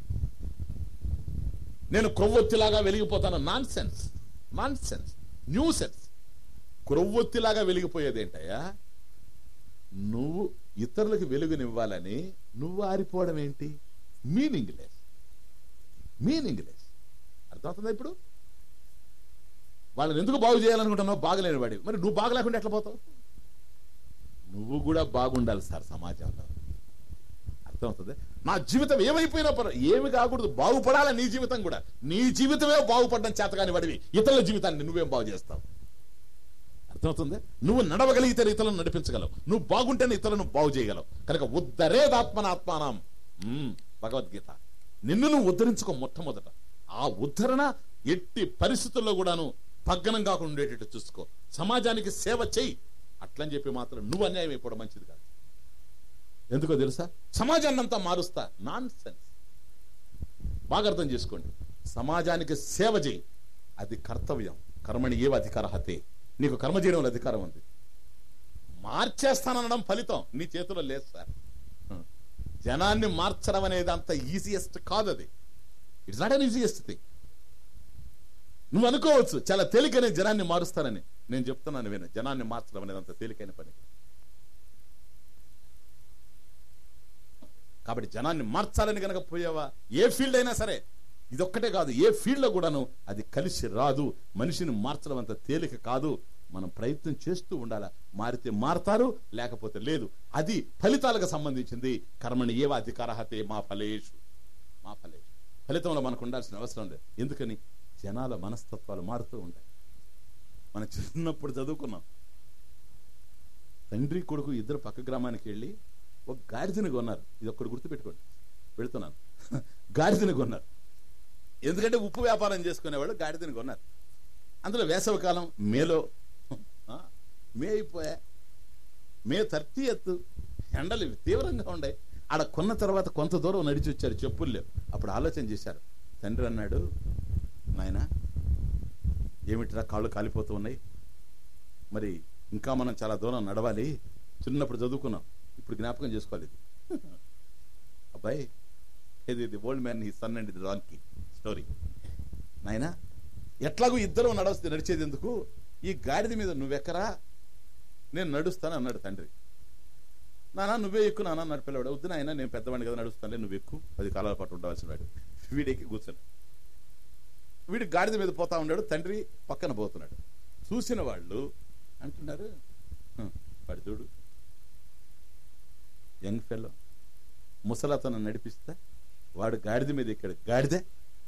నేను క్రొవ్వొత్తిలాగా వెలిగిపోతాను. Nonsense, nonsense, new sense. క్రొవ్వొత్తిలాగా వెలిగిపోయేది ఏంటయ్యా? నువ్వు ఇతరులకు వెలుగునివ్వాలని నువ్వు ఆరిపోవడం ఏంటి? Meaningless, meaningless. అర్థమవుతుందా? ఇప్పుడు వాళ్ళని ఎందుకు బాగు చేయాలనుకుంటున్నావు? బాగలేని వాడి, మరి నువ్వు బాగలేకుండా ఎట్లా పోతావు? నువ్వు కూడా బాగుండాలి సార్ సమాజంలో. అర్థమవుతుంది. నా జీవితం ఏమైపోయినా పర్వ ఏమి కాకూడదు, బాగుపడాలి నీ జీవితం కూడా. నీ జీవితమే బాగుపడడం చేతగాని వాడివి ఇతరుల జీవితాన్ని నువ్వేం బాగు చేస్తావు? అర్థమవుతుంది. నువ్వు నడవగలిగితే ఇతరులను నడిపించగలవు, నువ్వు బాగుంటేనే ఇతరులను బాగు చేయగలవు. కనుక ఉద్ధరేదాత్మనాత్మానం భగవద్గీత. నిన్ను నువ్వు ఉద్ధరించుకో మొట్టమొదట. ఆ ఉద్ధరణ ఎట్టి పరిస్థితుల్లో కూడాను భగ్నం కాకుండా ఉండేటట్టు చూసుకో. సమాజానికి సేవ చెయ్యి. అట్లని చెప్పి మాత్రం నువ్వు అన్యాయం అయిపోవడం మంచిది కాదు. ఎందుకో తెలుసా? సమాజాన్ని అంతా మారుస్తా, నాన్ సెన్స్. బాగా అర్థం చేసుకోండి. సమాజానికి సేవ చేయి, అది కర్తవ్యం. కర్మని ఏవ అధికారహతే, నీకు కర్మ చేయడంలో అధికారం ఉంది. మార్చేస్తానడం ఫలితం నీ చేతిలో లేదు సార్. జనాన్ని మార్చడం అనేది అంత ఈజియెస్ట్ కాదు. అది it's not an easiest thing. నువ్వు అనుకోవచ్చు చాలా తేలికైన జనాన్ని మారుస్తానని. నేను చెప్తున్నాను విను, జనాన్ని మార్చడం అనేది అంత తేలికైన పని. కాబట్టి జనాన్ని మార్చాలని కనుక పోయావా, ఏ ఫీల్డ్ అయినా సరే, ఇదొక్కటే కాదు, ఏ ఫీల్డ్ లో కూడాను అది కలిసి రాదు. మనిషిని మార్చడం అంత తేలిక కాదు. మనం ప్రయత్నం చేస్తూ ఉండాలా. మారితే మారతారు, లేకపోతే లేదు. అది ఫలితాలకు సంబంధించింది. కర్మని ఏవ అధికారహతే మా ఫలేషు, మా ఫలేషు. ఫలితంలో మనకు ఉండాల్సిన అవసరం లేదు. ఎందుకని? జనాల మనస్తత్వాలు మారుతూ ఉంటాయి. మనం చిన్నప్పుడు చదువుకున్నాం, తండ్రి కొడుకు ఇద్దరు పక్క గ్రామానికి వెళ్ళి ఒక గాడిదని కొన్నారు. ఇది ఒక్కడు గుర్తుపెట్టుకోండి, పెడుతున్నాను. గాడిదని కొన్నారు. ఎందుకంటే ఉప్పు వ్యాపారం చేసుకునేవాళ్ళు గాడిదని కొన్నారు. అందులో వేసవి కాలం, మేలో మే అయిపోయా, మే థర్టీ ఎత్తు, ఎండలు తీవ్రంగా ఉండే. ఆడ కొన్న తర్వాత కొంత దూరం నడిచి వచ్చారు, చెప్పులు లేవు. అప్పుడు ఆలోచన చేశారు. తండ్రి అన్నాడు, నాయనా ఏమిట్రా కాళ్ళు కాలిపోతూ ఉన్నాయి, మరి ఇంకా మనం చాలా దూరం నడవాలి. చిన్నప్పుడు చదువుకున్నాం, ఇప్పుడు జ్ఞాపకం చేసుకోవాలి. అబ్బాయి, ఇది the old man he son and the donkey story. నాయనా ఎట్లాగూ ఇద్దరు నడవస్తే నడిచేది ఎందుకు, ఈ గాడిద మీద నువ్వెక్కరా, నేను నడుస్తాను అన్నాడు తండ్రి. నానా నువ్వే ఎక్కువ నాన్న అన్నాడు పిల్లవాడు. వద్దు నాయన, నేను పెద్దవాడిని కదా నడుస్తానులే, నువ్వు ఎక్కువ, పది కాలాల పాటు ఉండవలసిన వాడు. వీడెక్కి కూర్చున్నాడు. వీడు గాడిద మీద పోతా ఉన్నాడు, తండ్రి పక్కన పోతున్నాడు. చూసిన వాళ్ళు అంటున్నారు, వాడు చూడు యంగ్ ఫెల్లో, ముసలతను నడిపిస్తా, వాడు గాడిద మీద ఎక్కాడు, గాడిదే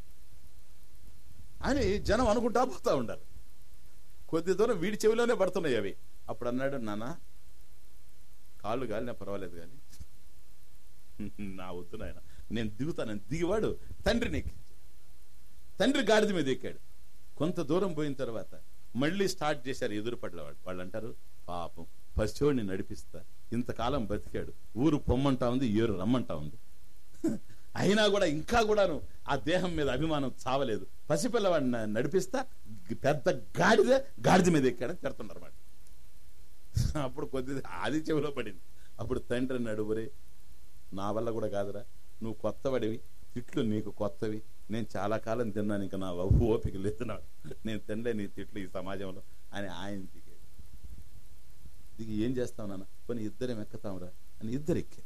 అని జనం అనుకుంటా పోతా ఉండాలి. కొద్ది దూరం వీడి చెవిలోనే పడుతున్నాయి అవి. అప్పుడు అన్నాడు, నాన్న కాళ్ళు గాలినా పర్వాలేదు కానీ నా వద్దు నాయన, నేను దిగుతానని దిగివాడు తండ్రిని ఎక్కించాడు. తండ్రి గాడిద మీద ఎక్కాడు. కొంత దూరం పోయిన తర్వాత మళ్ళీ స్టార్ట్ చేశారు ఎదురుపడ్ల వాళ్ళు. వాళ్ళు అంటారు, పాపం పసిచోడిని నడిపిస్తా, ఇంతకాలం బతికాడు, ఊరు పొమ్మంటా ఉంది, ఏరు రమ్మంటా ఉంది, అయినా కూడా ఇంకా కూడాను ఆ దేహం మీద అభిమానం చావలేదు, పసిపిల్లవాడిని నడిపిస్తా, పెద్ద గాడిద గాడిద మీద ఎక్కాడని తిడుతున్నారు మాట. అప్పుడు కొద్ది అది చెవిలో పడింది. అప్పుడు తండ్రి అన్నాడు, ఒరే నా వల్ల కూడా కాదురా, నువ్వు కొత్తవాడివి, తిట్లు నీకు కొత్తవి, నేను చాలా కాలం తిన్నాను, ఇంకా నా ఓపిక లేదు, నా నేను తినలే నీ తిట్లు ఈ సమాజంలో అని ఆయన దిగాడు. దిగి ఏం చేస్తావు నాన్న, కొన్ని ఇద్దరేం ఎక్కుతాంరా అని ఇద్దరు ఎక్కారు.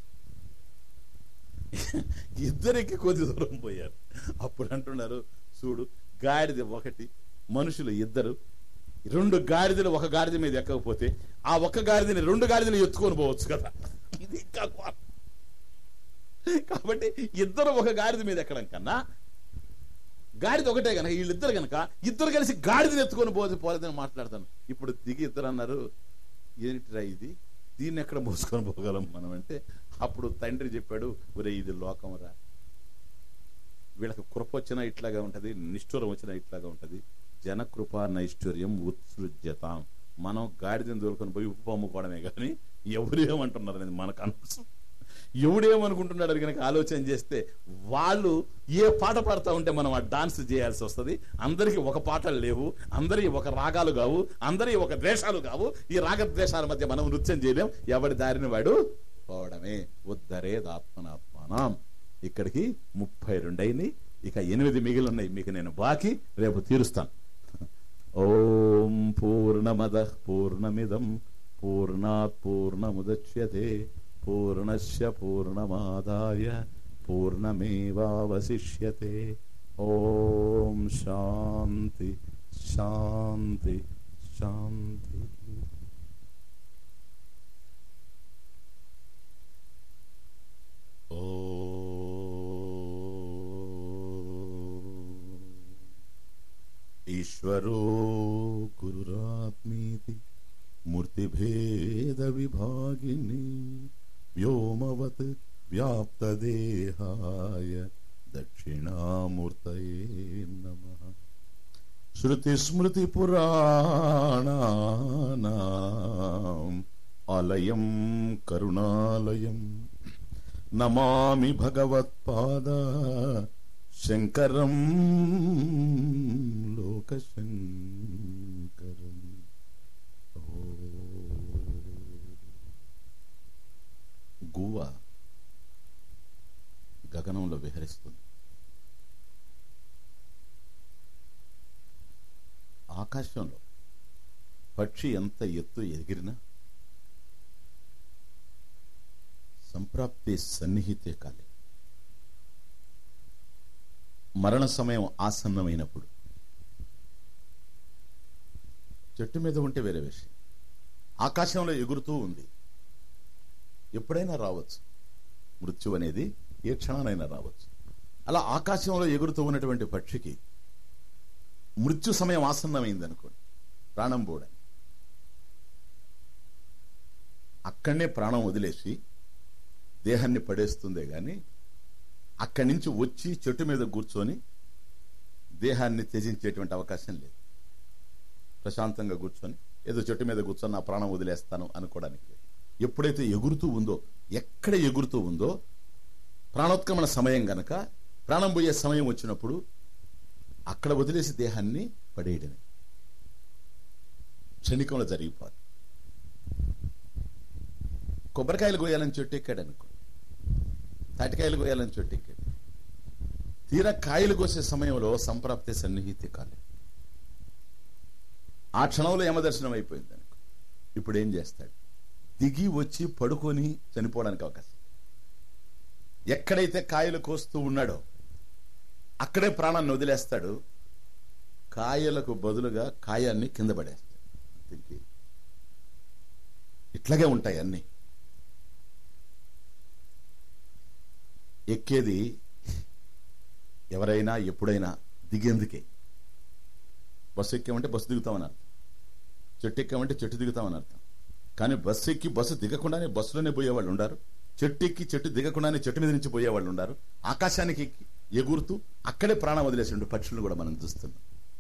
ఇద్దరెక్కి కొద్ది దూరం పోయారు. అప్పుడు అంటున్నారు, చూడు గాడిద ఒకటి, మనుషులు ఇద్దరు, రెండు గాడిదలు ఒక గాడిద మీద ఎక్కకపోతే ఆ ఒక్క గాడిదని రెండు గాడిదలు ఎత్తుకొని పోవచ్చు కదా, ఇది ఇంకా. కాబట్టి ఇద్దరు ఒక గాడిద మీద ఎక్కడం కన్నా గాడిద ఒకటే కనుక వీళ్ళిద్దరు కనుక ఇద్దరు కలిసి గాడిదని ఎత్తుకొని పోతే పోలేదని మాట్లాడతాను. ఇప్పుడు దిగి ఇద్దరు అన్నారు, ఏంటిరా ఇది, దీన్ని ఎక్కడ మోసుకొని పోగలం మనం అంటే, అప్పుడు తండ్రి చెప్పాడు, ఒరే ఇది లోకం రా, వీళ్ళకి కృప వచ్చినా ఇట్లాగా ఉంటది, నిష్ఠూరం వచ్చినా ఇట్లాగా ఉంటది, జనకృప నైష్ఠూర్యం ఉత్సృజ్యతాం. మనం గాడిదని దొరుకుని పోయి ఉప్పు అమ్ముకోవడమే కానీ ఎవరేమంటున్నారు అనేది మనకు అనవసరం. ఎవడేమనుకుంటున్నాడు అని కనుక ఆలోచన చేస్తే, వాళ్ళు ఏ పాట పాడుతూ ఉంటే మనం ఆ డాన్స్ చేయాల్సి వస్తుంది. అందరికి ఒక పాటలు లేవు, అందరి ఒక రాగాలు కావు, అందరి ఒక ద్వేషాలు కావు. ఈ రాగద్వేషాల మధ్య మనం నృత్యం చేయలేం. ఎవడి దారిని వాడు పోవడమే. ఉద్ధరేదాత్మనాత్మానం. ఇక్కడికి ముప్పై రెండు అయింది, ఇక ఎనిమిది మిగిలి ఉన్నాయి. మీకు నేను బాకీ రేపు తీరుస్తాను. ఓం పూర్ణమద పూర్ణమిదం పూర్ణాత్ పూర్ణముదచ్యతే పూర్ణస్య పూర్ణమాదాయ పూర్ణమేవావశిష్యతే. ఓం శాంతి శాంతి శాంతి. ఓ ఈశ్వరో గురురాత్మీతి మూర్తిభేద విభాగిని వ్యోమవత్ వ్యాప్తదేహాయ దక్షిణామూర్తయే నమః. శృతిస్మృతిపురాణానాం ఆలయం కరుణాలయం నమామి భగవత్పాద శంకరం లోకశంకరం. గువ్వ గగనంలో విహరిస్తుంది. ఆకాశంలో పక్షి ఎంత ఎత్తు ఎగిరినా సంప్రాప్తి సన్నిహితే కాలే. మరణ సమయం ఆసన్నమైనప్పుడు చెట్టు మీద ఉంటే వేరే విషయం, ఆకాశంలో ఎగురుతూ ఉంది. ఎప్పుడైనా రావచ్చు మృత్యు అనేది, ఏ క్షణానైనా రావచ్చు. అలా ఆకాశంలో ఎగురుతూ ఉన్నటువంటి పక్షికి మృత్యు సమయం ఆసన్నమైంది అనుకోండి, ప్రాణం పోవడానికి అక్కడనే ప్రాణం వదిలేసి దేహాన్ని పడేస్తుందే గాని అక్కడి నుంచి వచ్చి చెట్టు మీద కూర్చొని దేహాన్ని త్యజించేటువంటి అవకాశం లేదు. ప్రశాంతంగా కూర్చొని ఏదో చెట్టు మీద కూర్చొని నా ప్రాణం వదిలేస్తాను అనుకోవడానికి లేదు. ఎప్పుడైతే ఎగురుతూ ఉందో, ఎక్కడ ఎగురుతూ ఉందో, ప్రాణోత్క్రమణ సమయం గనక ప్రాణం పోయే సమయం వచ్చినప్పుడు అక్కడ వదిలేసి దేహాన్ని పడేయడమే క్షణికంలో జరిగిపోదు. కొబ్బరికాయలు కోయాలని చెట్టు ఎక్కాడు అనుకో, తాటికాయలు కోయాలని చెట్టు ఎక్కాడు, తీరా కాయలు కోసే సమయంలో సంప్రాప్తి సన్నిహితి కాలేదు. ఆ క్షణంలో యమదర్శనం అయిపోయింది అనుకో. ఇప్పుడు ఏం చేస్తాడు? దిగి వచ్చి పడుకొని చనిపోవడానికి అవకాశం. ఎక్కడైతే కాయలు కోస్తూ ఉన్నాడో అక్కడే ప్రాణాన్ని వదిలేస్తాడు. కాయలకు బదులుగా కాయాన్ని కింద పడేస్తాడు. దీనికి ఇట్లాగే ఉంటాయి అన్ని. ఎక్కేది ఎవరైనా ఎప్పుడైనా దిగేందుకే. బస్సు ఎక్కామంటే బస్సు దిగుతామని అర్థం, చెట్టు ఎక్కామంటే చెట్టు దిగుతామని అర్థం. కానీ బస్సు ఎక్కి బస్సు దిగకుండానే బస్సులోనే పోయేవాళ్ళు ఉండారు, చెట్టు ఎక్కి చెట్టు దిగకుండానే చెట్టు మీద నుంచి పోయేవాళ్ళు ఉండారు, ఆకాశానికి ఎక్కి ఎగురుతూ అక్కడే ప్రాణం వదిలేసి పక్షులను కూడా మనం చూస్తున్నాం.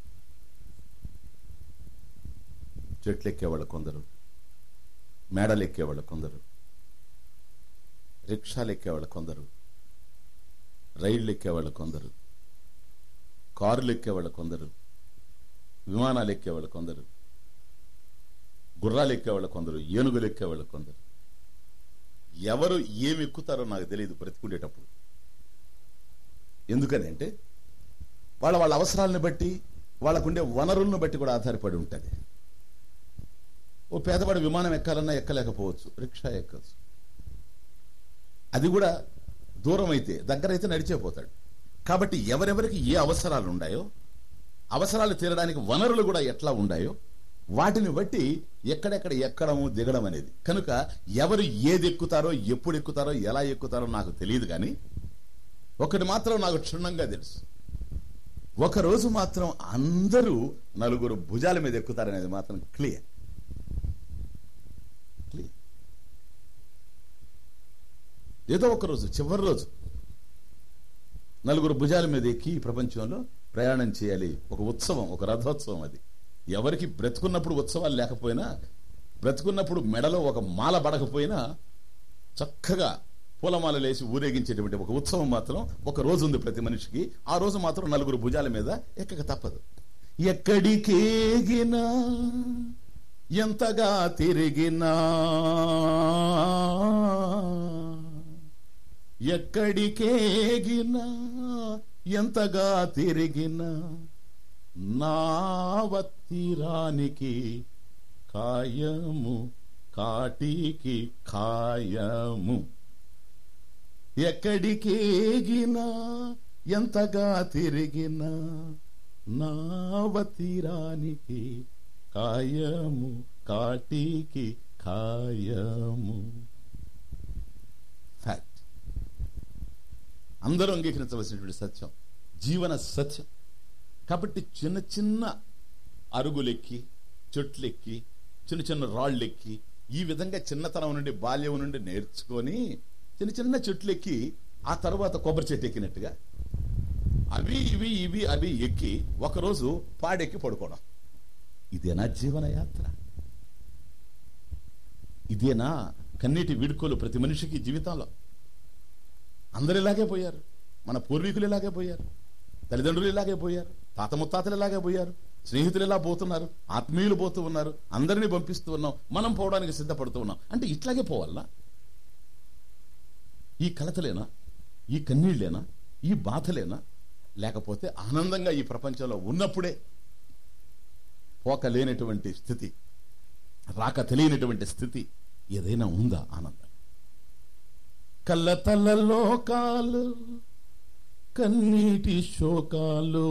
చెట్లు ఎక్కేవాళ్ళు కొందరు, మేడలు ఎక్కేవాళ్ళు కొందరు, రిక్షాలు ఎక్కేవాళ్ళు కొందరు, రైళ్లు ఎక్కేవాళ్ళు కొందరు, కారులు ఎక్కేవాళ్ళు కొందరు, విమానాలు ఎక్కేవాళ్ళు కొందరు, గుర్రాలు ఎక్కేవాళ్ళు కొందరు, ఏనుగులు ఎక్కేవాళ్ళు కొందరు. ఎవరు ఏమి ఎక్కుతారో నాకు తెలియదు బ్రతికుండేటప్పుడు. ఎందుకని అంటే వాళ్ళ వాళ్ళ అవసరాలను బట్టి, వాళ్ళకుండే వనరులను బట్టి కూడా ఆధారపడి ఉంటుంది. ఓ పేదవాడు విమానం ఎక్కాలన్నా ఎక్కలేకపోవచ్చు, రిక్షా ఎక్కచ్చు. అది కూడా దూరం అయితే, దగ్గరైతే నడిచేపోతాడు. కాబట్టి ఎవరెవరికి ఏ అవసరాలు ఉన్నాయో, అవసరాలు తీరడానికి వనరులు కూడా ఎట్లా ఉన్నాయో వాటిని బట్టి ఎక్కడెక్కడ ఎక్కడము దిగడం అనేది. కనుక ఎవరు ఏది ఎక్కుతారో, ఎప్పుడు ఎక్కుతారో, ఎలా ఎక్కుతారో నాకు తెలియదు. కానీ ఒకటి మాత్రం నాకు క్షుణ్ణంగా తెలుసు, ఒకరోజు మాత్రం అందరూ నలుగురు భుజాల మీద ఎక్కుతారనేది మాత్రం క్లియర్. క్లియర్. ఏదో ఒక రోజు, చివరి రోజు నలుగురు భుజాల మీద ఎక్కి ఈ ప్రపంచంలో ప్రయాణం చేయాలి. ఒక ఉత్సవం, ఒక రథోత్సవం. అది ఎవరికి బ్రతుకున్నప్పుడు ఉత్సవాలు లేకపోయినా, బ్రతుకున్నప్పుడు మెడలో ఒక మాల పడకపోయినా చక్కగా పూలమాల లేసి ఊరేగించేటువంటి ఒక ఉత్సవం మాత్రం ఒక రోజు ఉంది ప్రతి మనిషికి. ఆ రోజు మాత్రం నలుగురు భుజాల మీద ఎక్కక తప్పదు. ఎక్కడికేగినా ఎంతగా తిరిగినా, ఎక్కడికేగినా ఎంతగా తిరిగినా, నావత్తిరానికి కాయము కాటికి ఖాయము. ఎక్కడికేగినా ఎంతగా తిరిగినా, నావతిరానికి కాయము కాటికి ఖాయము. ఫ్యాక్ట్. అందరూ అంగీకరించవలసినటువంటి సత్యం, జీవన సత్యం. కాబట్టి చిన్న చిన్న అరుగులెక్కి, చెట్లెక్కి, చిన్న చిన్న రాళ్ళెక్కి, ఈ విధంగా చిన్నతనం నుండి బాల్యం నుండి నేర్చుకొని చిన్న చిన్న చెట్లెక్కి ఆ తర్వాత కొబ్బరి చెట్టు ఎక్కినట్టుగా అవి ఇవి ఇవి అవి ఎక్కి ఒకరోజు పాడెక్కి పడుకోవడం. ఇదేనా జీవన యాత్ర? ఇదేనా కన్నీటి వీడుకోలు ప్రతి మనిషికి జీవితంలో? అందరు ఇలాగే పోయారు, మన పూర్వీకులు ఇలాగే పోయారు, తల్లిదండ్రులు ఇలాగే పోయారు, తాత ముత్తాతలు ఇలాగే పోయారు, స్నేహితులు ఇలా పోతున్నారు, ఆత్మీయులు పోతూ ఉన్నారు, అందరినీ పంపిస్తూ ఉన్నాం, మనం పోవడానికి సిద్ధపడుతూ ఉన్నాం. అంటే ఇట్లాగే పోవాలనా? ఈ కలతలేనా, ఈ కన్నీళ్లేనా, ఈ బాధలేనా? లేకపోతే ఆనందంగా ఈ ప్రపంచంలో ఉన్నప్పుడే పోక లేనటువంటి స్థితి, రాక తెలియనటువంటి స్థితి ఏదైనా ఉందా? ఆనందం. కళ్ళతల లోకాలు, కన్నీటి శోకాలు,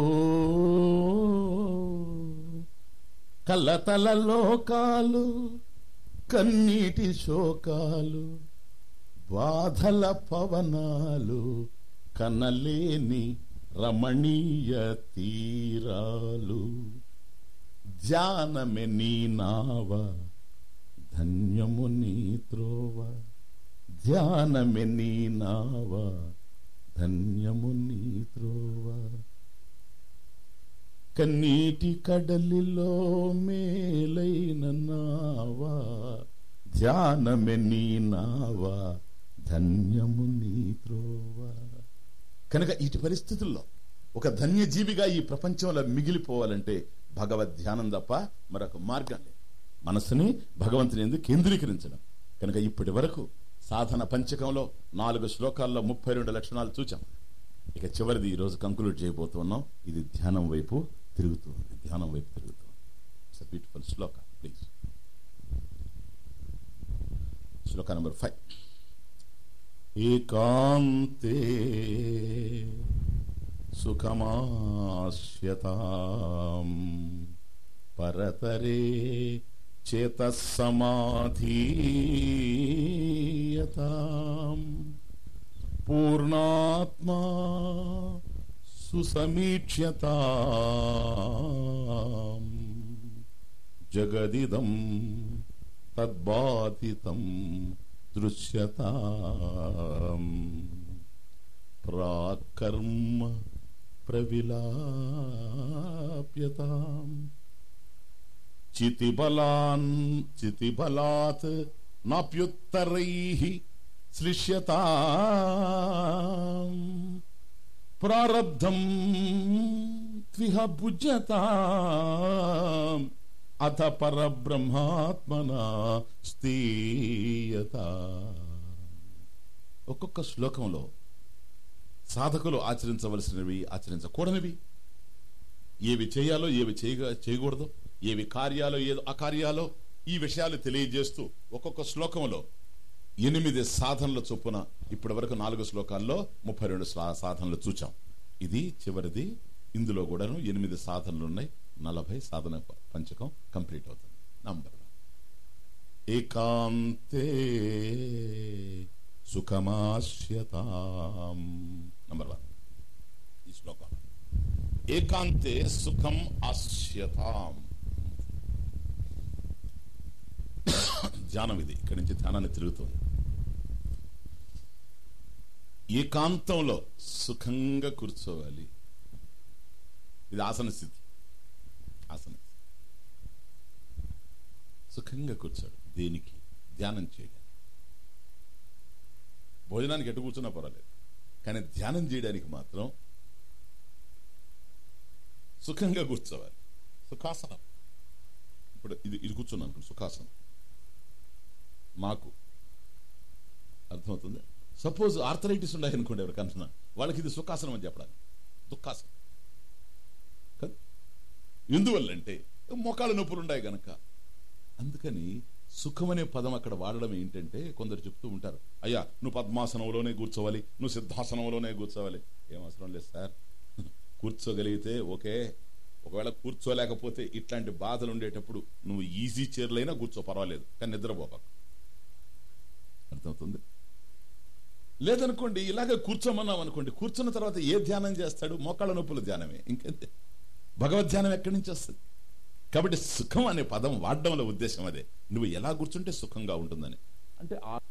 కళ్ళతల లోకాలు, కన్నీటి శోకాలు, బాధల పవనాలు, కనలేని రమణీయ తీరాలు, ధ్యానమే నీ నావ, ధన్యము నీ త్రోవ, ధ్యానమే నీ నావ, ధన్యము నీ త్రోవ. కన్నీటి కడలిలో మేలైన నావా, ధ్యానమే నీ నావా, ధన్యము నీ త్రోవ. కనుక ఇటు పరిస్థితుల్లో ఒక ధన్యజీవిగా ఈ ప్రపంచంలో మిగిలిపోవాలంటే భగవద్ ధ్యానం తప్ప మరొక మార్గం లేదు. మనస్సుని భగవంతుని యందు కేంద్రీకరించడం. కనుక ఇప్పటి వరకు సాధన పంచకంలో నాలుగు శ్లోకాల్లో ముప్పై రెండు లక్షణాలు చూచాం. ఇక చివరిది ఈ రోజు కంక్లూడ్ చేయబోతున్నాం. ఇది ధ్యానం వైపు తిరుగుతుంది, ధ్యానం వైపు తిరుగుతుంది. It's a beautiful shloka. Please, shloka number five. ఏకాంతే సుఖమాస్యతాం పరతరే చేతస్సమాధీయతాం పూర్ణాత్మా సుసమీక్ష్యతాం జగదిదం తద్బాధితం దృశ్యతాం ప్రాకర్మ ప్రవిలాప్యతాం చితిబలాన్ చితిబలాత్ నాప్యుత్తరైః శ్లిష్యతాం ప్రారబ్ధం త్విహ భుజ్యతాం అథ పరబ్రహ్మాత్మనా స్థీయతాం. ఒక్కొక్క శ్లోకంలో సాధకులు ఆచరించవలసినవి, ఆచరించకూడనివి, ఏవి చేయాలో ఏవి చేయకూడదు, ఏవి కార్యాలో ఏదో అకార్యాలో, ఈ విషయాలు తెలియజేస్తూ ఒక్కొక్క శ్లోకంలో ఎనిమిది సాధనల చొప్పున ఇప్పటి వరకు నాలుగు శ్లోకాల్లో ముప్పై రెండు సాధనలు చూచాం. ఇది చివరిది. ఇందులో కూడాను ఎనిమిది సాధనలు ఉన్నాయి. నలభై సాధన పంచకం కంప్లీట్ అవుతుంది. నంబర్ వన్, ఏకాంతే సుఖమాస్యతాం. నంబర్ వన్ ఈ శ్లోకం, ఏకాంతే సుఖం ఆస్యతాం. ధ్యానం ఇది. ఇక్కడి నుంచి ధ్యానాన్ని తిరుగుతుంది. ఏకాంతంలో సుఖంగా కూర్చోవాలి. ఇది ఆసన స్థితి. ఆసన సుఖంగా కూర్చోడు. దేనికి? ధ్యానం చేయడానికి. భోజనానికి ఎటు కూర్చున్నా పర్వాలేదు, కానీ ధ్యానం చేయడానికి మాత్రం సుఖంగా కూర్చోవాలి. సుఖాసనం. ఇప్పుడు ఇది ఇది కూర్చున్నాను అనుకో, సుఖాసనం. మాకు అర్థమవుతుంది. సపోజ్ ఆర్థరైటిస్ ఉన్నాయి అనుకోండి ఎవరికన్నా, వాళ్ళకి ఇది సుఖాసనం అని చెప్పడానికి. దుఃఖాసనం. ఎందువల్లంటే మోకాళ్ళ నొప్పులు ఉన్నాయి గనక. అందుకని సుఖం అనే పదం అక్కడ వాడడం ఏంటంటే, కొందరు చెప్తూ ఉంటారు, అయ్యా నువ్వు పద్మాసనంలోనే కూర్చోవాలి, నువ్వు సిద్ధాసనంలోనే కూర్చోవాలి. ఏం అవసరం లేదు సార్. కూర్చోగలిగితే ఓకే, ఒకవేళ కూర్చోలేకపోతే ఇట్లాంటి బాధలు ఉండేటప్పుడు నువ్వు ఈజీ చైర్లైనా కూర్చో, పర్వాలేదు, కానీ నిద్రపోపాకు. అర్థమవుతుంది? లేదనుకోండి ఇలాగే కూర్చోమన్నాం అనుకోండి, కూర్చున్న తర్వాత ఏ ధ్యానం చేస్తాడు? మోకాళ్ళ నొప్పుల ధ్యానమే, ఇంకంతే. భగవద్ ధ్యానం ఎక్కడి నుంచి వస్తుంది? కాబట్టి సుఖం అనే పదం వాడడంలో ఉద్దేశం అదే, నువ్వు ఎలా కూర్చుంటే సుఖంగా ఉంటుందని. అంటే